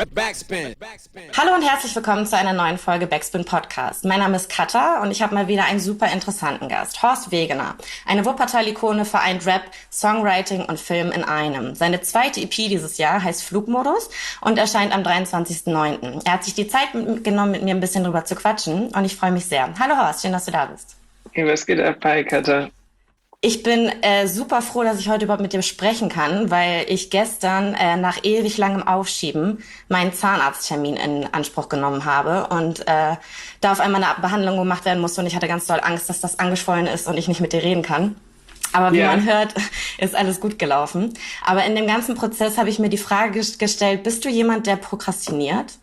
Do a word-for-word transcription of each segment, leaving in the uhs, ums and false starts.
Backspin. Hallo und herzlich willkommen zu einer neuen Folge Backspin Podcast. Mein Name ist Katha und ich habe mal wieder einen super interessanten Gast, Horst Wegener. Eine Wuppertal-Ikone vereint Rap, Songwriting und Film in einem. Seine zweite E P dieses Jahr heißt Flugmodus und erscheint am dreiundzwanzigsten neunten Er hat sich die Zeit genommen, mit mir ein bisschen drüber zu quatschen und ich freue mich sehr. Hallo Horst, schön, dass du da bist. Hey, was geht ab, hi Katha? Ich bin äh, super froh, dass ich heute überhaupt mit dir sprechen kann, weil ich gestern äh, nach ewig langem Aufschieben meinen Zahnarzttermin in Anspruch genommen habe und äh, da auf einmal eine Behandlung gemacht werden musste und ich hatte ganz doll Angst, dass das angeschwollen ist und ich nicht mit dir reden kann. Aber wie Ja. man hört, ist alles gut gelaufen. Aber in dem ganzen Prozess habe ich mir die Frage ges- gestellt, bist du jemand, der prokrastiniert?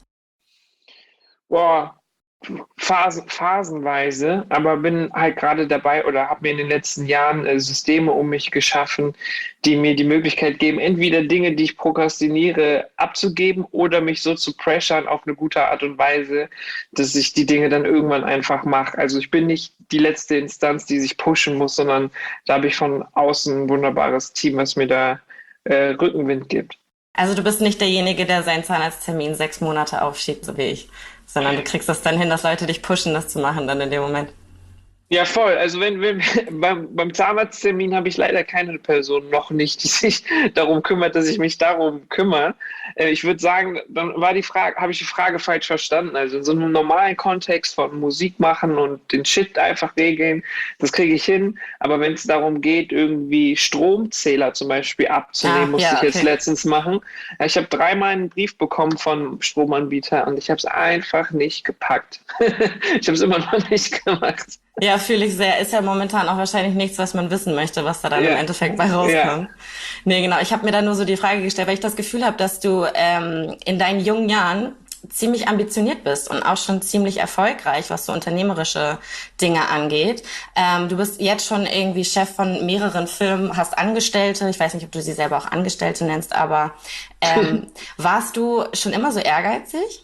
Boah, Phasen, phasenweise, aber bin halt gerade dabei oder habe mir in den letzten Jahren äh, Systeme um mich geschaffen, die mir die Möglichkeit geben, entweder Dinge, die ich prokrastiniere, abzugeben oder mich so zu pressern auf eine gute Art und Weise, dass ich die Dinge dann irgendwann einfach mache. Also ich bin nicht die letzte Instanz, die sich pushen muss, sondern da habe ich von außen ein wunderbares Team, was mir da äh, Rückenwind gibt. Also du bist nicht derjenige, der seinen Zahnarzttermin sechs Monate aufschiebt, so wie ich, sondern du kriegst das dann hin, dass Leute dich pushen, das zu machen dann in dem Moment. Ja, voll. Also wenn, wenn beim, beim Zahnarzttermin habe ich leider keine Person noch nicht, die sich darum kümmert, dass ich mich darum kümmere. Äh, ich würde sagen, dann war die Frage, habe ich die Frage falsch verstanden. Also in so einem normalen Kontext von Musik machen und den Shit einfach regeln, das kriege ich hin. Aber wenn es darum geht, irgendwie Stromzähler zum Beispiel abzunehmen, Ah, musste ja, ich jetzt okay. letztens machen. Ja, Ich habe dreimal einen Brief bekommen von Stromanbieter und ich habe es einfach nicht gepackt. Ich habe es immer noch nicht gemacht. Ja, fühle ich sehr. Ist ja momentan auch wahrscheinlich nichts, was man wissen möchte, was da dann im Ja, Endeffekt bei ja. rauskommt. Nee, genau. Ich habe mir da nur so die Frage gestellt, weil ich das Gefühl habe, dass du ähm, in deinen jungen Jahren ziemlich ambitioniert bist und auch schon ziemlich erfolgreich, was so unternehmerische Dinge angeht. Ähm, du bist jetzt schon irgendwie Chef von mehreren Firmen, hast Angestellte. Ich weiß nicht, ob du sie selber auch Angestellte nennst, aber ähm, warst du schon immer so ehrgeizig?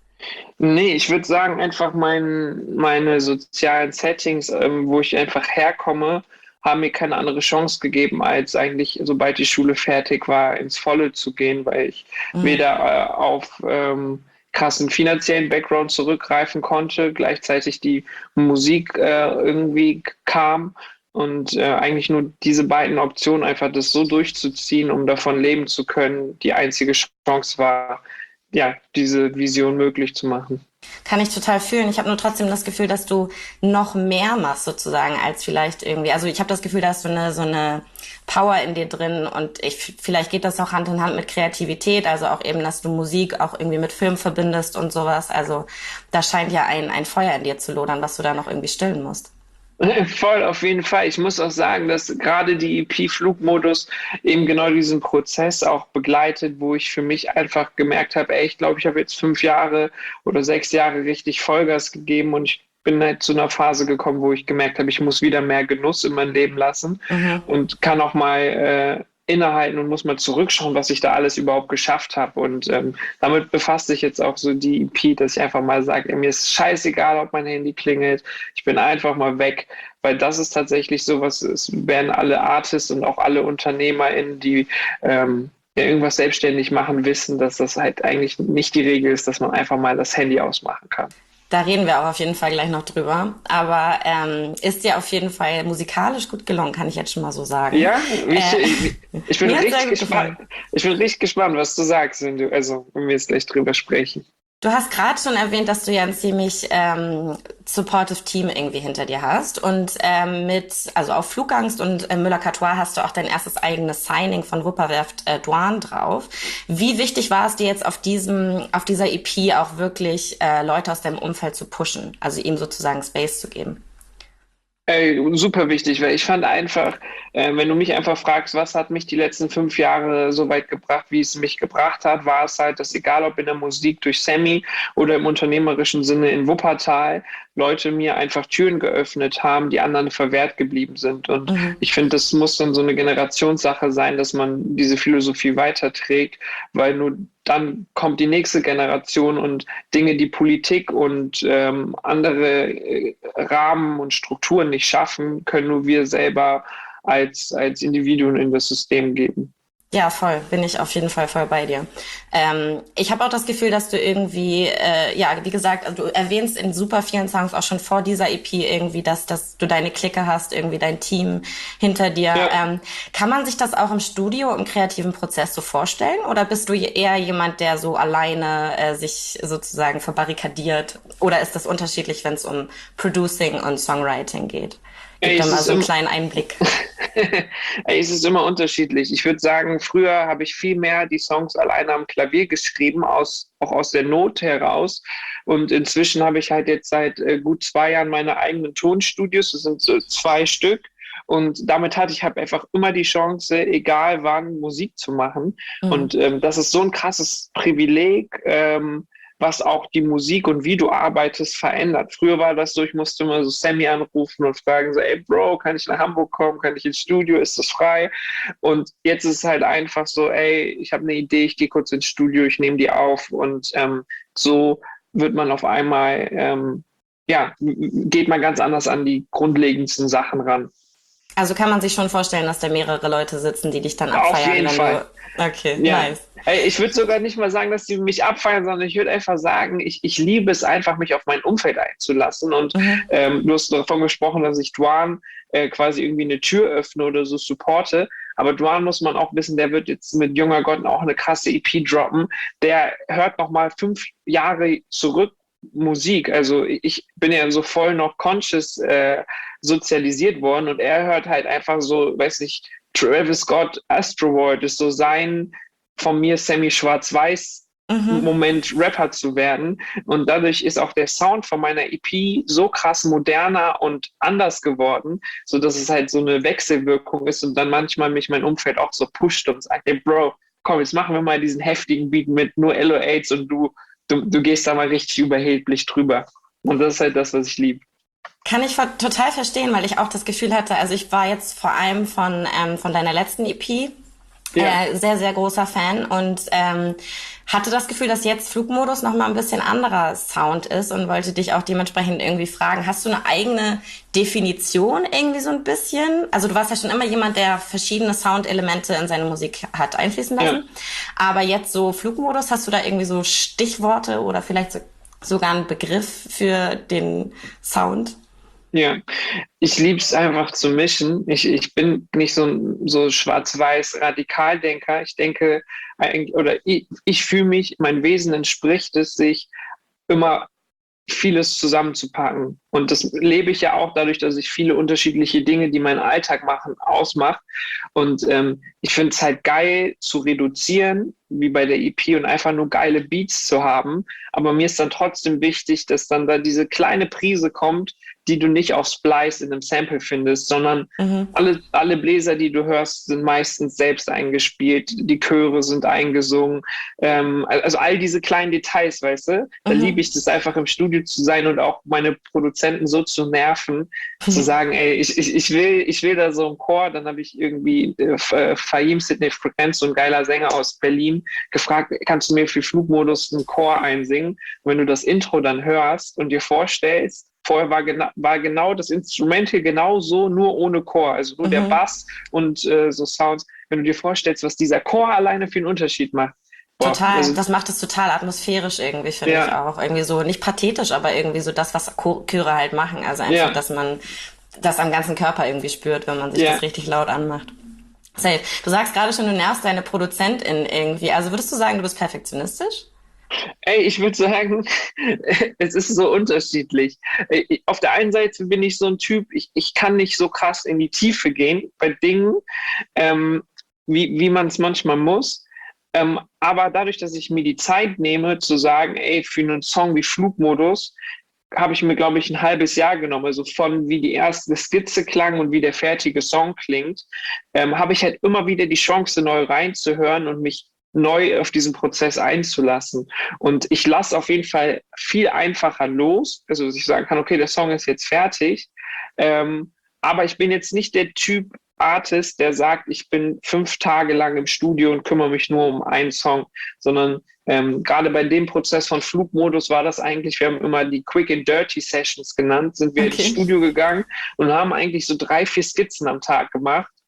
Nee, ich würde sagen, einfach mein, meine sozialen Settings, ähm, wo ich einfach herkomme, haben mir keine andere Chance gegeben, als eigentlich, sobald die Schule fertig war, ins Volle zu gehen, weil ich Mhm. weder äh, auf ähm, krassen finanziellen Background zurückgreifen konnte, gleichzeitig die Musik äh, irgendwie kam und äh, eigentlich nur diese beiden Optionen, einfach das so durchzuziehen, um davon leben zu können, die einzige Chance war, ja, diese Vision möglich zu machen. Kann ich total fühlen. Ich habe nur trotzdem das Gefühl, dass du noch mehr machst sozusagen als vielleicht irgendwie. Also ich habe das Gefühl, da hast du eine so eine Power in dir drin und ich vielleicht geht das auch Hand in Hand mit Kreativität. Also auch eben, dass du Musik auch irgendwie mit Film verbindest und sowas. Also da scheint ja ein ein Feuer in dir zu lodern, was du da noch irgendwie stillen musst. Voll, auf jeden Fall. Ich muss auch sagen, dass gerade die E P Flugmodus eben genau diesen Prozess auch begleitet, wo ich für mich einfach gemerkt habe, ey, ich glaube, ich habe jetzt fünf Jahre oder sechs Jahre richtig Vollgas gegeben und ich bin halt zu einer Phase gekommen, wo ich gemerkt habe, ich muss wieder mehr Genuss in mein Leben lassen Mhm. und kann auch mal äh, innehalten und muss mal zurückschauen, was ich da alles überhaupt geschafft habe. Und ähm, damit befasst sich jetzt auch so die E P, dass ich einfach mal sage, ey, mir ist scheißegal, ob mein Handy klingelt, ich bin einfach mal weg, weil das ist tatsächlich so was, es werden alle Artists und auch alle UnternehmerInnen, die ähm, ja, irgendwas selbstständig machen, wissen, dass das halt eigentlich nicht die Regel ist, dass man einfach mal das Handy ausmachen kann. Da reden wir auch auf jeden Fall gleich noch drüber. Aber ähm, ist dir auf jeden Fall musikalisch gut gelungen, kann ich jetzt schon mal so sagen. Ja, ich, Äh, ich, ich bin Mir hat sehr richtig gut gefallen. gespannt. Ich bin richtig gespannt, was du sagst, wenn du, also, wenn wir jetzt gleich drüber sprechen. Du hast gerade schon erwähnt, dass du ja ein ziemlich ähm, supportive Team irgendwie hinter dir hast und ähm, mit, also auf Flugangst und äh, Müller-Catois hast du auch dein erstes eigenes Signing von Wupperwerft äh, Douan drauf. Wie wichtig war es dir jetzt auf diesem, auf dieser E P auch wirklich äh, Leute aus deinem Umfeld zu pushen, also ihm sozusagen Space zu geben? Ey, super wichtig, weil ich fand einfach, äh, wenn du mich einfach fragst, was hat mich die letzten fünf Jahre so weit gebracht, wie es mich gebracht hat, war es halt, dass egal ob in der Musik durch Sammy oder im unternehmerischen Sinne in Wuppertal, Leute mir einfach Türen geöffnet haben, die anderen verwehrt geblieben sind. Und Mhm. ich finde, das muss dann so eine Generationssache sein, dass man diese Philosophie weiterträgt, weil nur dann kommt die nächste Generation und Dinge, die Politik und ähm, andere äh, Rahmen und Strukturen nicht schaffen, können nur wir selber als, als Individuen in das System geben. Ja, voll, bin ich auf jeden Fall voll bei dir. Ähm, ich habe auch das Gefühl, dass du irgendwie, äh, ja, wie gesagt, also du erwähnst in super vielen Songs auch schon vor dieser E P irgendwie, dass, dass du deine Clique hast, irgendwie dein Team hinter dir. Ja. Ähm, kann man sich das auch im Studio, im kreativen Prozess so vorstellen? Oder bist du eher jemand, der so alleine äh, sich sozusagen verbarrikadiert? Oder ist das unterschiedlich, wenn es um Producing und Songwriting geht? Gib Ey, da es mal ist so einen im, kleinen Einblick. Ey, es ist immer unterschiedlich. Ich würde sagen, früher habe ich viel mehr die Songs alleine am Klavier geschrieben, aus, auch aus der Not heraus. Und inzwischen habe ich halt jetzt seit äh, gut zwei Jahren meine eigenen Tonstudios. Das sind so zwei Stück. Und damit hatte ich halt einfach immer die Chance, egal wann, Musik zu machen. Mhm. Und ähm, das ist so ein krasses Privileg. Ähm, was auch die Musik und wie du arbeitest verändert. Früher war das so, ich musste immer so Sammy anrufen und fragen so, ey Bro, kann ich nach Hamburg kommen? Kann ich ins Studio? Ist das frei? Und jetzt ist es halt einfach so, ey, ich habe eine Idee, ich gehe kurz ins Studio, ich nehme die auf und ähm, so wird man auf einmal, ähm, ja, geht man ganz anders an die grundlegendsten Sachen ran. Also kann man sich schon vorstellen, dass da mehrere Leute sitzen, die dich dann Auf abfeiern, jeden wenn Fall. du... Okay, Ja, nice. ey, ich würde sogar nicht mal sagen, dass die mich abfeiern, sondern ich würde einfach sagen, ich, ich liebe es einfach, mich auf mein Umfeld einzulassen. Und Mhm. ähm, du hast davon gesprochen, dass ich Duan äh, quasi irgendwie eine Tür öffne oder so supporte. Aber Duan muss man auch wissen, der wird jetzt mit Junger Gott auch eine krasse E P droppen. Der hört noch mal fünf Jahre zurück Musik. Also ich bin ja so voll noch conscious äh, sozialisiert worden und er hört halt einfach so, weiß nicht, Travis Scott, Astroworld ist so sein von mir Sammy Schwarz-Weiß Mhm. Moment Rapper zu werden. Und dadurch ist auch der Sound von meiner E P so krass moderner und anders geworden, so dass es halt so eine Wechselwirkung ist und dann manchmal mich mein Umfeld auch so pusht und sagt, hey Bro, komm, jetzt machen wir mal diesen heftigen Beat mit nur L O achts und du, du, du gehst da mal richtig überheblich drüber. Und das ist halt das, was ich liebe. Kann ich ver total verstehen, weil ich auch das Gefühl hatte, also ich war jetzt vor allem von, ähm, von deiner letzten E P Ja, äh, sehr, sehr großer Fan und ähm, hatte das Gefühl, dass jetzt Flugmodus nochmal ein bisschen anderer Sound ist und wollte dich auch dementsprechend irgendwie fragen, hast du eine eigene Definition irgendwie so ein bisschen? Also du warst ja schon immer jemand, der verschiedene Soundelemente in seine Musik hat einfließen ja. lassen, aber jetzt so Flugmodus, hast du da irgendwie so Stichworte oder vielleicht so, sogar einen Begriff für den Sound? Ja, ich liebe es einfach zu mischen. Ich, ich bin nicht so ein so schwarz-weiß Radikaldenker. Ich denke, eigentlich- oder ich, ich fühle mich, mein Wesen entspricht es, sich immer vieles zusammenzupacken. Und das lebe ich ja auch dadurch, dass ich viele unterschiedliche Dinge, die meinen Alltag machen, ausmache. Und ähm, ich finde es halt geil zu reduzieren, wie bei der E P, und einfach nur geile Beats zu haben. Aber mir ist dann trotzdem wichtig, dass dann da diese kleine Prise kommt, die du nicht auf Splice in einem Sample findest, sondern Mhm. alle, alle Bläser, die du hörst, sind meistens selbst eingespielt, die Chöre sind eingesungen. Ähm, also all diese kleinen Details, weißt du, da liebe Mhm. ich das einfach im Studio zu sein und auch meine Produzenten so zu nerven, zu sagen, ey, ich, ich, ich will, ich will da so einen Chor, dann habe ich irgendwie äh, Fahim Sidney Frequenz, so ein geiler Sänger aus Berlin, gefragt, kannst du mir für Flugmodus einen Chor einsingen? Und wenn du das Intro dann hörst und dir vorstellst, vorher war, gena war genau das Instrumental genau so, nur ohne Chor, also nur der Mhm. Bass und äh, so Sounds. Wenn du dir vorstellst, was dieser Chor alleine für einen Unterschied macht, boah, Total. also Das macht es total atmosphärisch irgendwie, finde ich ja, auch. Irgendwie so, nicht pathetisch, aber irgendwie so das, was Cho- Chöre halt machen. Also einfach, ja, dass man das am ganzen Körper irgendwie spürt, wenn man sich das ja. richtig laut anmacht. Safe. Du sagst gerade schon, du nervst deine Produzentin irgendwie. Also würdest du sagen, du bist perfektionistisch? Ey, ich würde sagen, es ist so unterschiedlich. Auf der einen Seite bin ich so ein Typ, ich, ich kann nicht so krass in die Tiefe gehen bei Dingen, ähm, wie, wie man es manchmal muss. Ähm, aber dadurch, dass ich mir die Zeit nehme, zu sagen, ey, für einen Song wie Flugmodus, habe ich mir, glaube ich, ein halbes Jahr genommen. Also von wie die erste Skizze klang und wie der fertige Song klingt, ähm, habe ich halt immer wieder die Chance, neu reinzuhören und mich neu auf diesen Prozess einzulassen. Und ich lasse auf jeden Fall viel einfacher los. Also, dass ich sagen kann, okay, der Song ist jetzt fertig. Ähm, aber ich bin jetzt nicht der Typ Artist, der sagt, ich bin fünf Tage lang im Studio und kümmere mich nur um einen Song, sondern ähm, gerade bei dem Prozess von Flugmodus war das eigentlich, wir haben immer die Quick and Dirty Sessions genannt, sind wir ins Okay. Studio gegangen und haben eigentlich so drei, vier Skizzen am Tag gemacht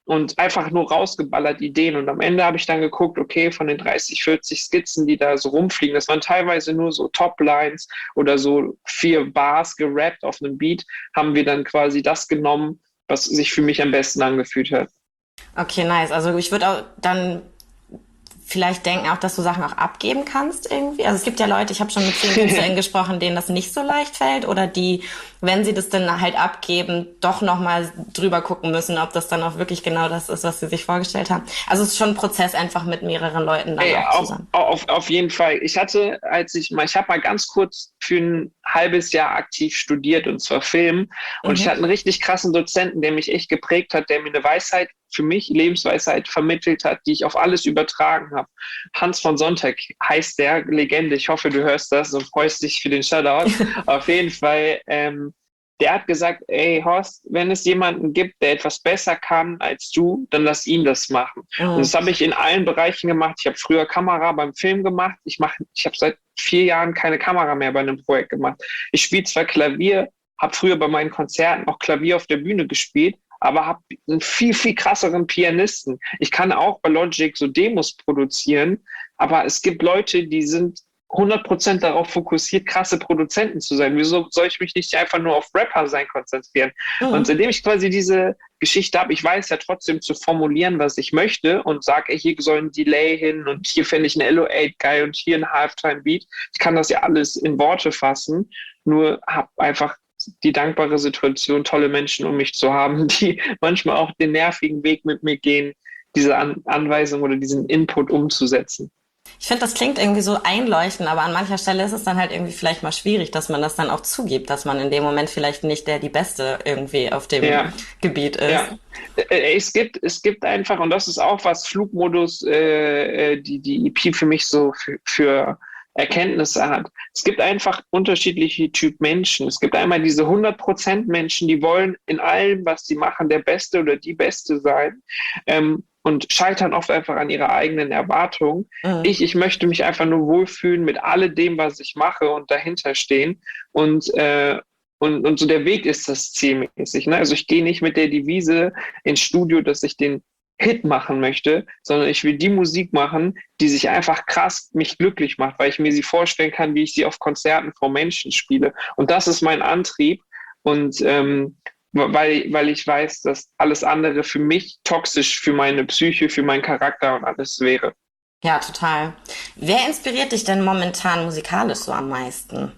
und einfach nur rausgeballert Ideen. Und am Ende habe ich dann geguckt, okay, von den dreißig, vierzig Skizzen, die da so rumfliegen, das waren teilweise nur so Toplines oder so vier Bars gerappt auf einem Beat, haben wir dann quasi das genommen, was sich für mich am besten angefühlt hat. Okay, nice. Also ich würde auch dann vielleicht denken auch, dass du Sachen auch abgeben kannst irgendwie. Also es gibt ja Leute, ich habe schon mit vielen KünstlerInnen gesprochen, denen das nicht so leicht fällt oder die, wenn sie das dann halt abgeben, doch nochmal drüber gucken müssen, ob das dann auch wirklich genau das ist, was sie sich vorgestellt haben. Also es ist schon ein Prozess einfach mit mehreren Leuten dann Ey, auch auf, zusammen. auf, auf jeden Fall. Ich hatte, als ich mal, ich habe mal ganz kurz für ein halbes Jahr aktiv studiert und zwar Film. Und ich Mhm. hatte einen richtig krassen Dozenten, der mich echt geprägt hat, der mir eine Weisheit für mich, Lebensweisheit vermittelt hat, die ich auf alles übertragen habe. Hans von Sonntag heißt der, Legende. Ich hoffe, du hörst das und freust dich für den Shoutout. Auf jeden Fall, ähm, der hat gesagt, ey Horst, wenn es jemanden gibt, der etwas besser kann als du, dann lass ihn das machen. Und Mhm. das habe ich in allen Bereichen gemacht. Ich habe früher Kamera beim Film gemacht. Ich mache, ich habe seit vier Jahren keine Kamera mehr bei einem Projekt gemacht. Ich spiele zwar Klavier, habe früher bei meinen Konzerten auch Klavier auf der Bühne gespielt, aber habe einen viel, viel krasseren Pianisten. Ich kann auch bei Logic so Demos produzieren, aber es gibt Leute, die sind hundert Prozent darauf fokussiert, krasse Produzenten zu sein. Wieso soll ich mich nicht einfach nur auf Rapper sein konzentrieren? Und Mhm. seitdem ich quasi diese Geschichte habe, ich weiß ja trotzdem zu formulieren, was ich möchte und sage, hier soll ein Delay hin und hier finde ich ein L O acht geil und hier ein Halftime-Beat. Ich kann das ja alles in Worte fassen, nur habe einfach die dankbare Situation, tolle Menschen um mich zu haben, die manchmal auch den nervigen Weg mit mir gehen, diese An Anweisung oder diesen Input umzusetzen. Ich finde, das klingt irgendwie so einleuchtend, aber an mancher Stelle ist es dann halt irgendwie vielleicht mal schwierig, dass man das dann auch zugibt, dass man in dem Moment vielleicht nicht der die Beste irgendwie auf dem Ja, Gebiet ist. ja. Äh, Es gibt, es gibt einfach, und das ist auch was Flugmodus, äh, äh, die, die E P für mich so für, für Erkenntnisse hat. Es gibt einfach unterschiedliche Typ Menschen. Es gibt einmal diese hundert Prozent Menschen, die wollen in allem, was sie machen, der Beste oder die Beste sein. Ähm, und scheitern oft einfach an ihrer eigenen Erwartung. Mhm. Ich, ich möchte mich einfach nur wohlfühlen mit alledem, was ich mache und dahinter stehen. Und, äh, und, und so der Weg ist das zielmäßig. Ne? Also ich gehe nicht mit der Devise ins Studio, dass ich den Hit machen möchte, sondern ich will die Musik machen, die sich einfach krass mich glücklich macht, weil ich mir sie vorstellen kann, wie ich sie auf Konzerten vor Menschen spiele. Und das ist mein Antrieb. Und ähm, weil, weil ich weiß, dass alles andere für mich toxisch für meine Psyche, für meinen Charakter und alles wäre. Ja, total. Wer inspiriert dich denn momentan musikalisch so am meisten?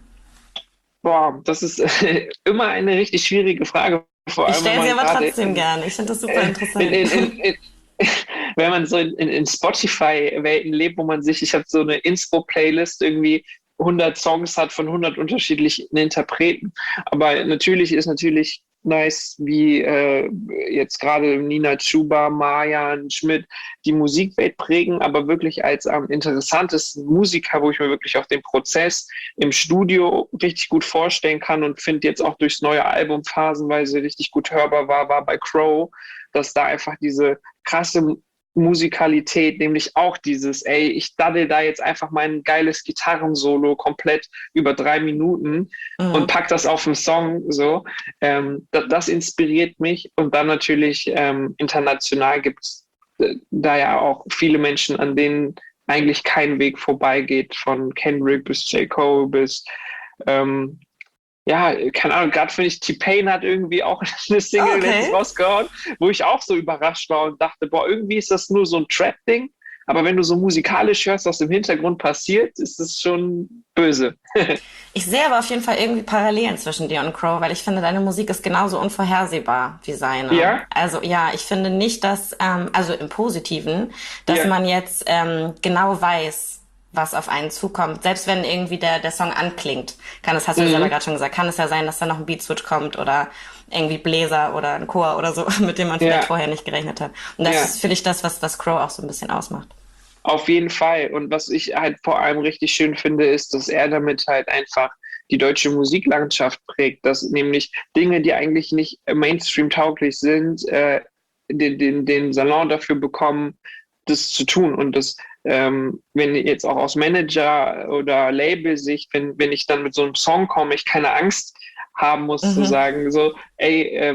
Boah, das ist äh, immer eine richtig schwierige Frage, vor Ich allem wenn stelle sie man aber gerade trotzdem gerne. Ich finde das super äh, in, interessant. in, in, in, wenn man so in, in, in Spotify-Welten lebt, wo man sich, ich habe so eine Inspo-Playlist irgendwie hundert Songs hat von hundert unterschiedlichen Interpreten. Aber natürlich ist natürlich nice, wie äh, jetzt gerade Nina Chuba, Marjan, Schmidt die Musikwelt prägen, aber wirklich als am interessantesten Musiker, wo ich mir wirklich auch den Prozess im Studio richtig gut vorstellen kann und finde jetzt auch durchs neue Album phasenweise richtig gut hörbar war, war bei Crow, dass da einfach diese krasse Musikalität, nämlich auch dieses, ey, ich daddel da jetzt einfach mein geiles Gitarrensolo komplett über drei Minuten und Mhm. pack das auf den Song, so. Ähm, das, das inspiriert mich und dann natürlich ähm, international gibt es äh, da ja auch viele Menschen, an denen eigentlich kein Weg vorbeigeht, von Kendrick bis J. Cole bis ähm, ja, keine Ahnung, gerade finde ich, T-Pain hat irgendwie auch eine Single letztens Okay. rausgehauen, wo ich auch so überrascht war und dachte, boah, irgendwie ist das nur so ein Trap-Ding, aber wenn du so musikalisch hörst, was im Hintergrund passiert, ist es schon böse. Ich sehe aber auf jeden Fall irgendwie Parallelen zwischen dir und Crow, weil ich finde, deine Musik ist genauso unvorhersehbar wie seine. Ja, Also ja, ich finde nicht, dass, ähm, also im Positiven, dass ja, man jetzt ähm, genau weiß, was auf einen zukommt. Selbst wenn irgendwie der, der Song anklingt, kann es, hast du ja selber mhm. gerade schon gesagt, kann es ja sein, dass da noch ein Beat-Switch kommt oder irgendwie Bläser oder ein Chor oder so, mit dem man vielleicht Ja, vorher nicht gerechnet hat. Und das ja. ist, finde ich, das, was, was Crow auch so ein bisschen ausmacht. Auf jeden Fall. Und was ich halt vor allem richtig schön finde, ist, dass er damit halt einfach die deutsche Musiklandschaft prägt, dass nämlich Dinge, die eigentlich nicht Mainstream-tauglich sind, äh, den, den, den Salon dafür bekommen, das zu tun. Und das, ähm, wenn jetzt auch aus Manager- oder Label-Sicht, wenn, wenn ich dann mit so einem Song komme, ich keine Angst haben muss zu Mhm. sagen, so, ey, ähm,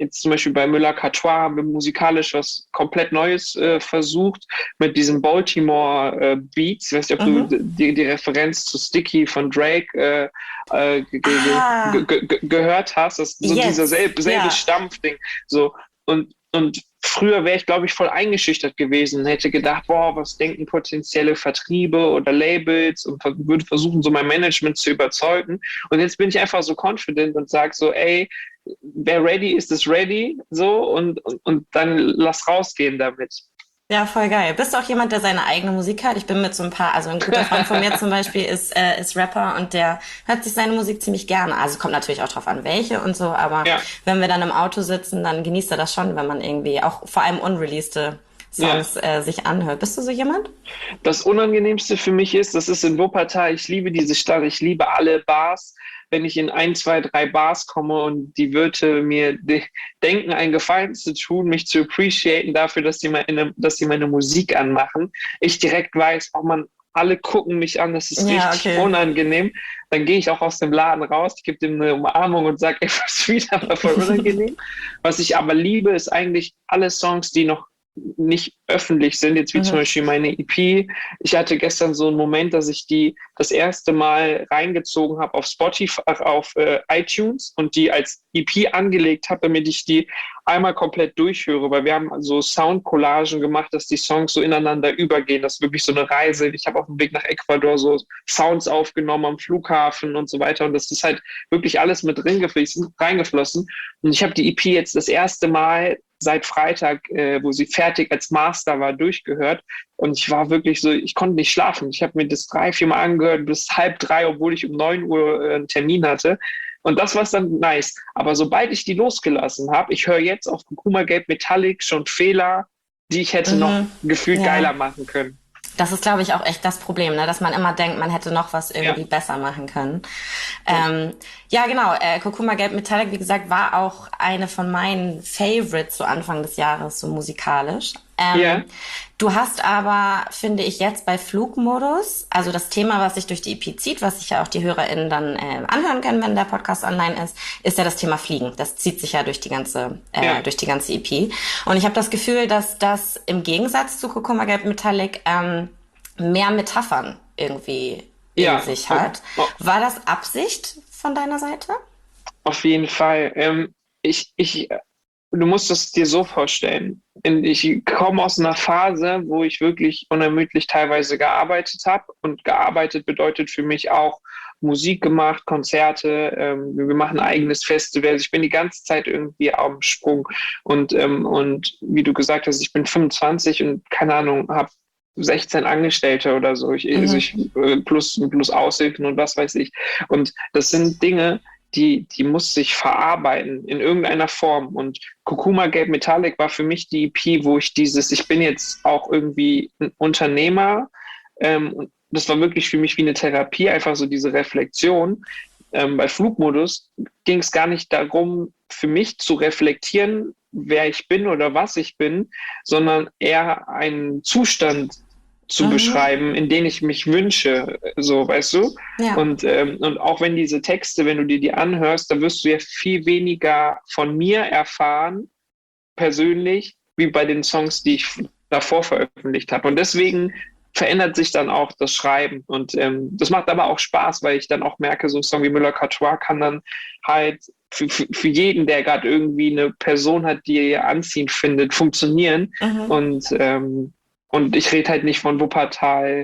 jetzt zum Beispiel bei Müller-Catois haben wir musikalisch was komplett Neues äh, versucht mit diesem Baltimore äh, Beats. Ich weiß nicht, ob Mhm. du die, die Referenz zu Sticky von Drake äh, äh, ge Ah, ge ge ge gehört hast. Das ist so dieser jetzt, selbe, selbe ja. Stampfding. So. Und, und früher wäre ich, glaube ich, voll eingeschüchtert gewesen, hätte gedacht, boah, was denken potenzielle Vertriebe oder Labels und würde versuchen, so mein Management zu überzeugen. Und jetzt bin ich einfach so confident und sage so, ey, wer ready ist, ist ready, so, und, und, und dann lass rausgehen damit. Ja, voll geil. Bist du auch jemand, der seine eigene Musik hört? Ich bin mit so ein paar, also ein guter Freund von mir zum Beispiel ist, äh, ist Rapper und der hört sich seine Musik ziemlich gerne. Also kommt natürlich auch drauf an, welche und so, aber Ja, wenn wir dann im Auto sitzen, dann genießt er das schon, wenn man irgendwie auch vor allem unreleasede ja. Songs äh, sich anhört. Bist du so jemand? Das Unangenehmste für mich ist, das ist in Wuppertal, ich liebe diese Stadt, ich liebe alle Bars. Wenn ich in ein, zwei, drei Bars komme und die Wirte mir de denken, einen Gefallen zu tun, mich zu appreciaten dafür, dass sie meine, dass sie meine Musik anmachen, ich direkt weiß, oh man, alle gucken mich an, das ist Ja, richtig okay. unangenehm. Dann gehe ich auch aus dem Laden raus, ich gebe dem eine Umarmung und sage, ey, was wieder, war voll unangenehm. Was ich aber liebe, ist eigentlich alle Songs, die noch nicht öffentlich sind, jetzt wie zum Mhm. Beispiel meine E P. Ich hatte gestern so einen Moment, dass ich die das erste Mal reingezogen habe auf Spotify, auf äh, iTunes und die als E P angelegt habe, damit ich die einmal komplett durchhöre, weil wir haben so Soundcollagen gemacht, dass die Songs so ineinander übergehen. Das ist wirklich so eine Reise. Ich habe auf dem Weg nach Ecuador so Sounds aufgenommen am Flughafen und so weiter und das ist halt wirklich alles mit reingeflossen. Und ich habe die E P jetzt das erste Mal seit Freitag, äh, wo sie fertig als Master war, durchgehört. Und ich war wirklich so, ich konnte nicht schlafen. Ich habe mir das drei, vier Mal angehört, bis halb drei, obwohl ich um neun Uhr äh, einen Termin hatte. Und das war dann nice. Aber sobald ich die losgelassen habe, ich höre jetzt auf Kurkuma Gelb Metallic schon Fehler, die ich hätte noch Mhm. gefühlt Ja. geiler machen können. Das ist, glaube ich, auch echt das Problem, ne? Dass man immer denkt, man hätte noch was irgendwie Ja, besser machen können. ja, Ähm, ja, genau. Äh, Kurkuma Gelb Metallic, wie gesagt, war auch eine von meinen Favorites so Anfang des Jahres, so musikalisch. Ähm, ja, du hast aber, finde ich, jetzt bei Flugmodus, also das Thema, was sich durch die E P zieht, was sich ja auch die HörerInnen dann äh, anhören können, wenn der Podcast online ist, ist ja das Thema Fliegen. Das zieht sich ja durch die ganze, äh, ja, durch die ganze E P. Und ich habe das Gefühl, dass das im Gegensatz zu Kurkuma Gelb Metallic ähm, mehr Metaphern irgendwie in ja. sich O- hat. o- War das Absicht von deiner Seite? Auf jeden Fall. Ähm, ich, ich, du musst es dir so vorstellen. In- Ich komme aus einer Phase, wo ich wirklich unermüdlich teilweise gearbeitet habe. Und gearbeitet bedeutet für mich auch Musik gemacht, Konzerte. Ähm, wir machen ein eigenes Festival. Ich bin die ganze Zeit irgendwie am Sprung. Und, ähm, und wie du gesagt hast, ich bin fünfundzwanzig und keine Ahnung, habe sechzehn Angestellte oder so. Ich, also Mhm. ich, äh, plus, plus Aushilfen und was weiß ich. Und das sind Dinge, die, die muss sich verarbeiten in irgendeiner Form. Und Kurkuma Gelb Metallic war für mich die E P, wo ich dieses, ich bin jetzt auch irgendwie ein Unternehmer. Ähm, und das war wirklich für mich wie eine Therapie, einfach so diese Reflexion. Ähm, bei Flugmodus ging es gar nicht darum, für mich zu reflektieren, wer ich bin oder was ich bin, sondern eher einen Zustand zu Mhm. beschreiben, in den ich mich wünsche, so, weißt du? Ja. Und, ähm, und auch wenn diese Texte, wenn du dir die anhörst, da wirst du ja viel weniger von mir erfahren, persönlich, wie bei den Songs, die ich davor veröffentlicht habe. Und deswegen verändert sich dann auch das Schreiben. Und ähm, das macht aber auch Spaß, weil ich dann auch merke, so ein Song wie Müller-Catois kann dann halt für, für, für jeden, der gerade irgendwie eine Person hat, die er anziehend findet, funktionieren. Mhm. Und, ähm, und ich rede halt nicht von Wuppertal,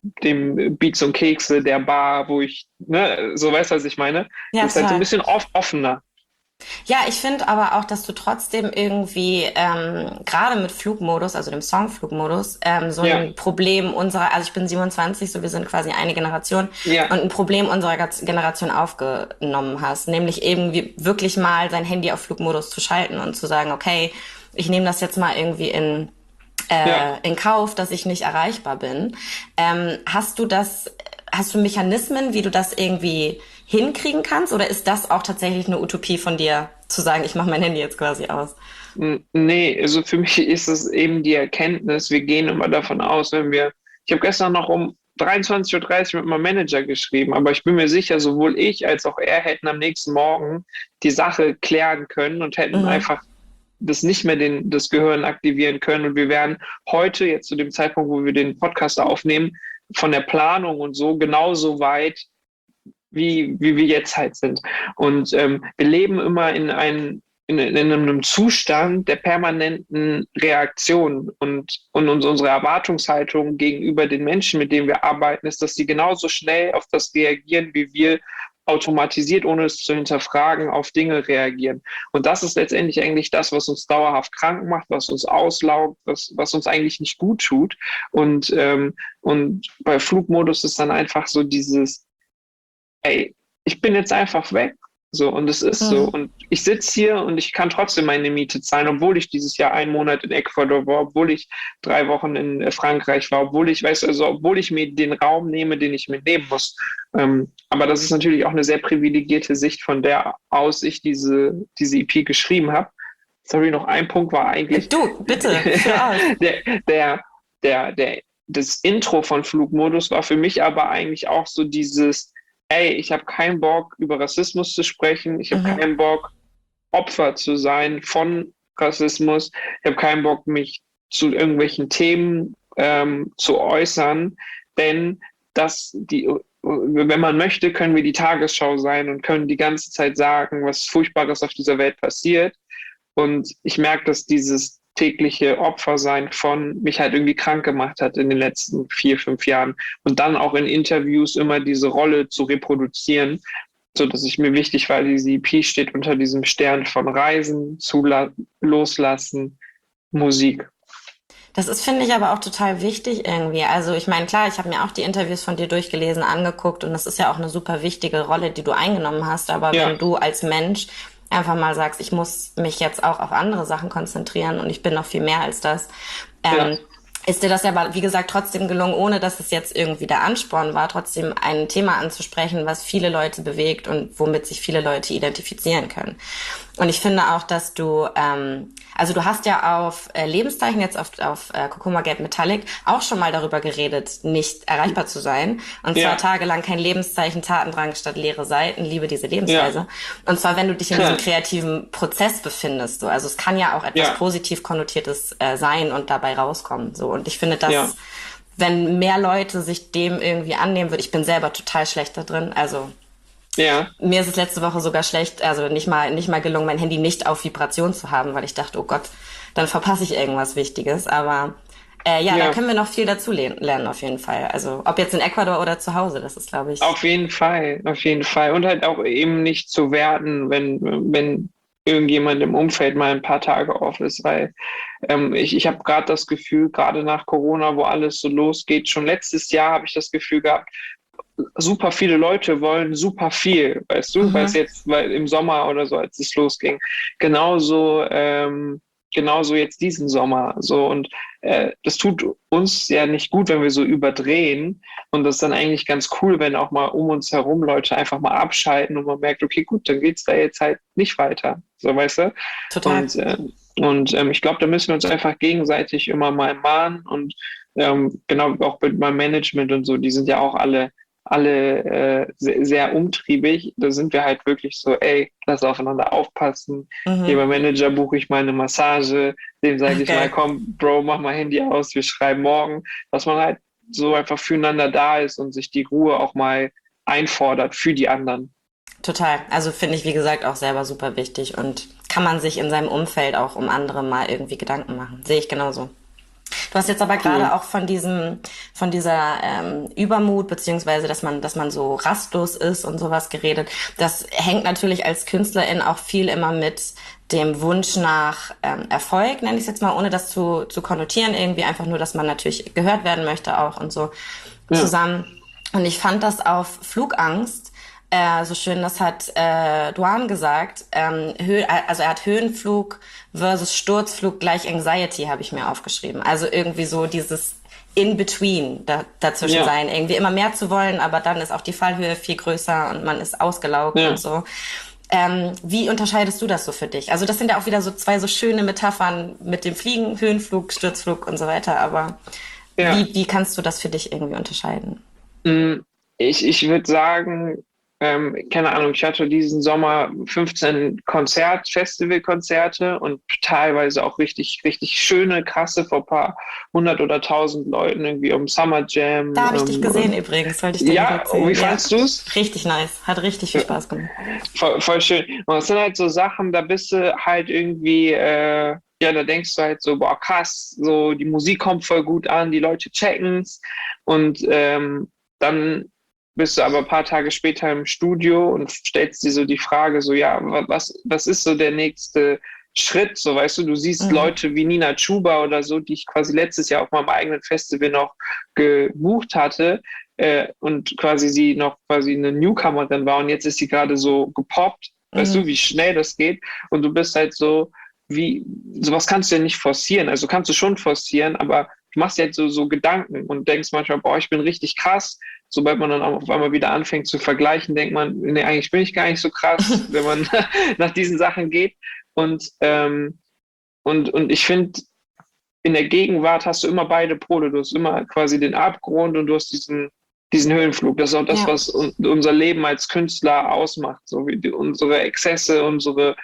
dem Beats und Kekse, der Bar, wo ich, ne, so weißt du, was ich meine. Ja, Das ist halt so ein total. bisschen off offener. Ja, ich finde aber auch, dass du trotzdem irgendwie, ähm, gerade mit Flugmodus, also dem Songflugmodus, ähm, so Ja, ein Problem unserer, also ich bin siebenundzwanzig, so wir sind quasi eine Generation ja, und ein Problem unserer Gaz- Generation aufgenommen hast, nämlich irgendwie wirklich mal sein Handy auf Flugmodus zu schalten und zu sagen, okay, ich nehme das jetzt mal irgendwie in ja. äh, in Kauf, dass ich nicht erreichbar bin. Ähm, hast du das, hast du Mechanismen, wie du das irgendwie hinkriegen kannst? Oder ist das auch tatsächlich eine Utopie von dir, zu sagen, ich mache mein Handy jetzt quasi aus? N- Nee, also für mich ist es eben die Erkenntnis, wir gehen immer davon aus, wenn wir, ich habe gestern noch um dreiundzwanzig Uhr dreißig mit meinem Manager geschrieben, aber ich bin mir sicher, sowohl ich als auch er hätten am nächsten Morgen die Sache klären können und hätten Mhm. einfach das nicht mehr den, das Gehirn aktivieren können. Und wir wären heute, jetzt zu dem Zeitpunkt, wo wir den Podcast aufnehmen, von der Planung und so genauso weit, wie, wie wir jetzt halt sind. Und ähm, wir leben immer in, ein, in, in einem Zustand der permanenten Reaktion und, und unsere Erwartungshaltung gegenüber den Menschen, mit denen wir arbeiten, ist, dass sie genauso schnell auf das reagieren, wie wir automatisiert, ohne es zu hinterfragen, auf Dinge reagieren. Und das ist letztendlich eigentlich das, was uns dauerhaft krank macht, was uns auslaugt, was, was uns eigentlich nicht gut tut. Und, ähm, und bei Flugmodus ist dann einfach so dieses, ey, ich bin jetzt einfach weg. So, und es ist so. Mhm. Und ich sitze hier und ich kann trotzdem meine Miete zahlen, obwohl ich dieses Jahr einen Monat in Ecuador war, obwohl ich drei Wochen in Frankreich war, obwohl ich, weiß also, obwohl ich mir den Raum nehme, den ich mir nehmen muss. Ähm, aber das ist natürlich auch eine sehr privilegierte Sicht, von der aus ich diese, diese E P geschrieben habe. Sorry, noch ein Punkt war eigentlich Du, bitte, führ aus. der, der, der, der, das Intro von Flugmodus war für mich aber eigentlich auch so dieses, ey, ich habe keinen Bock, über Rassismus zu sprechen. Ich habe Mhm. keinen Bock, Opfer zu sein von Rassismus. Ich habe keinen Bock, mich zu irgendwelchen Themen ähm, zu äußern, denn das, die, wenn man möchte, können wir die Tagesschau sein und können die ganze Zeit sagen, was Furchtbares auf dieser Welt passiert. Und ich merke, dass dieses tägliche Opfersein von mich halt irgendwie krank gemacht hat in den letzten vier, fünf Jahren. Und dann auch in Interviews immer diese Rolle zu reproduzieren, so dass ich mir wichtig war, diese E P steht unter diesem Stern von Reisen, Zula Loslassen, Musik. Das ist, finde ich, aber auch total wichtig irgendwie. Also ich meine, klar, ich habe mir auch die Interviews von dir durchgelesen, angeguckt und das ist ja auch eine super wichtige Rolle, die du eingenommen hast. Aber Ja, wenn du als Mensch einfach mal sagst, ich muss mich jetzt auch auf andere Sachen konzentrieren und ich bin noch viel mehr als das, ja, ähm, ist dir das aber, wie gesagt, trotzdem gelungen, ohne dass es jetzt irgendwie der Ansporn war, trotzdem ein Thema anzusprechen, was viele Leute bewegt und womit sich viele Leute identifizieren können. Und ich finde auch, dass du, ähm, also du hast ja auf äh, Lebenszeichen, jetzt auf, auf äh, Kurkuma Gelb Metallic, auch schon mal darüber geredet, nicht erreichbar zu sein. Und zwar ja, tagelang kein Lebenszeichen, Tatendrang statt leere Seiten, liebe diese ja, Lebensweise. Und zwar, wenn du dich in diesem kreativen Prozess befindest. So. Also es kann ja auch etwas ja, positiv Konnotiertes äh, sein und dabei rauskommen. So. Und ich finde, ja, dass wenn mehr Leute sich dem irgendwie annehmen würden, ich bin selber total schlecht da drin, also ja, mir ist es letzte Woche sogar schlecht, also nicht mal, nicht mal gelungen, mein Handy nicht auf Vibration zu haben, weil ich dachte, oh Gott, dann verpasse ich irgendwas Wichtiges. Aber äh, ja, da ja. können wir noch viel dazu lernen, auf jeden Fall. Also ob jetzt in Ecuador oder zu Hause, das ist, glaube ich. Auf jeden Fall, auf jeden Fall. Und halt auch eben nicht zu werten, wenn, wenn irgendjemand im Umfeld mal ein paar Tage off ist, weil ähm, ich, ich habe gerade das Gefühl, gerade nach Corona, wo alles so losgeht, schon letztes Jahr habe ich das Gefühl gehabt, super viele Leute wollen super viel, weißt du, weil es Mhm. jetzt, weil im Sommer oder so, als es losging, genauso, ähm, genauso jetzt diesen Sommer, so und äh, das tut uns ja nicht gut, wenn wir so überdrehen und das ist dann eigentlich ganz cool, wenn auch mal um uns herum Leute einfach mal abschalten und man merkt, okay, gut, dann geht's da jetzt halt nicht weiter, so weißt du, Total. und äh, und ähm, ich glaube, da müssen wir uns einfach gegenseitig immer mal mahnen und ähm, genau auch mit meinem Management und so, die sind ja auch alle alle äh, sehr, sehr umtriebig. Da sind wir halt wirklich so, ey, lass aufeinander aufpassen. Hier Mhm. beim Manager buche ich meine Massage, dem Ach, sage ich mal, geil. komm, Bro, mach mal Handy aus, wir schreiben morgen, dass man halt so einfach füreinander da ist und sich die Ruhe auch mal einfordert für die anderen. Total. Also finde ich, wie gesagt, auch selber super wichtig und kann man sich in seinem Umfeld auch um andere mal irgendwie Gedanken machen. Sehe ich genauso. Du hast jetzt aber Cool. gerade auch von diesem, von dieser ähm, Übermut, beziehungsweise dass man, dass man so rastlos ist und sowas geredet. Das hängt natürlich als Künstlerin auch viel immer mit dem Wunsch nach ähm, Erfolg, nenne ich es jetzt mal, ohne das zu, zu konnotieren, irgendwie einfach nur, dass man natürlich gehört werden möchte auch und so Ja, zusammen. Und ich fand das auf Flugangst äh, so schön, das hat äh, Duan gesagt. Ähm, Hö also er hat Höhenflug versus Sturzflug gleich Anxiety, habe ich mir aufgeschrieben. Also irgendwie so dieses In-Between da, dazwischen ja, sein, irgendwie immer mehr zu wollen, aber dann ist auch die Fallhöhe viel größer und man ist ausgelaugt und ja. so. Ähm, wie unterscheidest du das so für dich? Also das sind ja auch wieder so zwei so schöne Metaphern mit dem Fliegen, Höhenflug, Sturzflug und so weiter, aber Ja. Wie, wie kannst du das für dich irgendwie unterscheiden? Mm, Ich, ich würde sagen, ähm, keine Ahnung, ich hatte diesen Sommer fünfzehn Konzert, Festivalkonzerte und teilweise auch richtig, richtig schöne, krasse vor ein paar hundert oder tausend Leuten irgendwie um Summer Jam. Da habe ich dich Ähm, gesehen und übrigens, wollte ich dir noch ja, wie erzählen. Ja, fandst du's? richtig nice. Hat richtig viel Spaß gemacht. Voll, voll schön. Und das sind halt so Sachen, da bist du halt irgendwie, äh, ja, da denkst du halt so, boah, krass, so die Musik kommt voll gut an, die Leute checken's. Und ähm, dann bist du aber ein paar Tage später im Studio und stellst dir so die Frage, so, ja, wa- was, was ist so der nächste Schritt? So, weißt du, du siehst Mhm. Leute wie Nina Chuba oder so, die ich quasi letztes Jahr auf meinem eigenen Festival noch gebucht hatte, äh, und quasi sie noch quasi eine Newcomerin war und jetzt ist sie gerade so gepoppt. Weißt du, Mhm. wie schnell das geht? Und du bist halt so, wie, sowas kannst du ja nicht forcieren. Also kannst du schon forcieren, aber du machst dir halt so, so Gedanken und denkst manchmal, boah, ich bin richtig krass. Sobald man dann auf einmal wieder anfängt zu vergleichen, denkt man, nee, eigentlich bin ich gar nicht so krass, wenn man nach diesen Sachen geht. Und, ähm, und, und ich finde, in der Gegenwart hast du immer beide Pole. Du hast immer quasi den Abgrund und du hast diesen, diesen Höhenflug. Das ist auch das, Ja. was un unser Leben als Künstler ausmacht. So wie die, unsere Exzesse, unsere,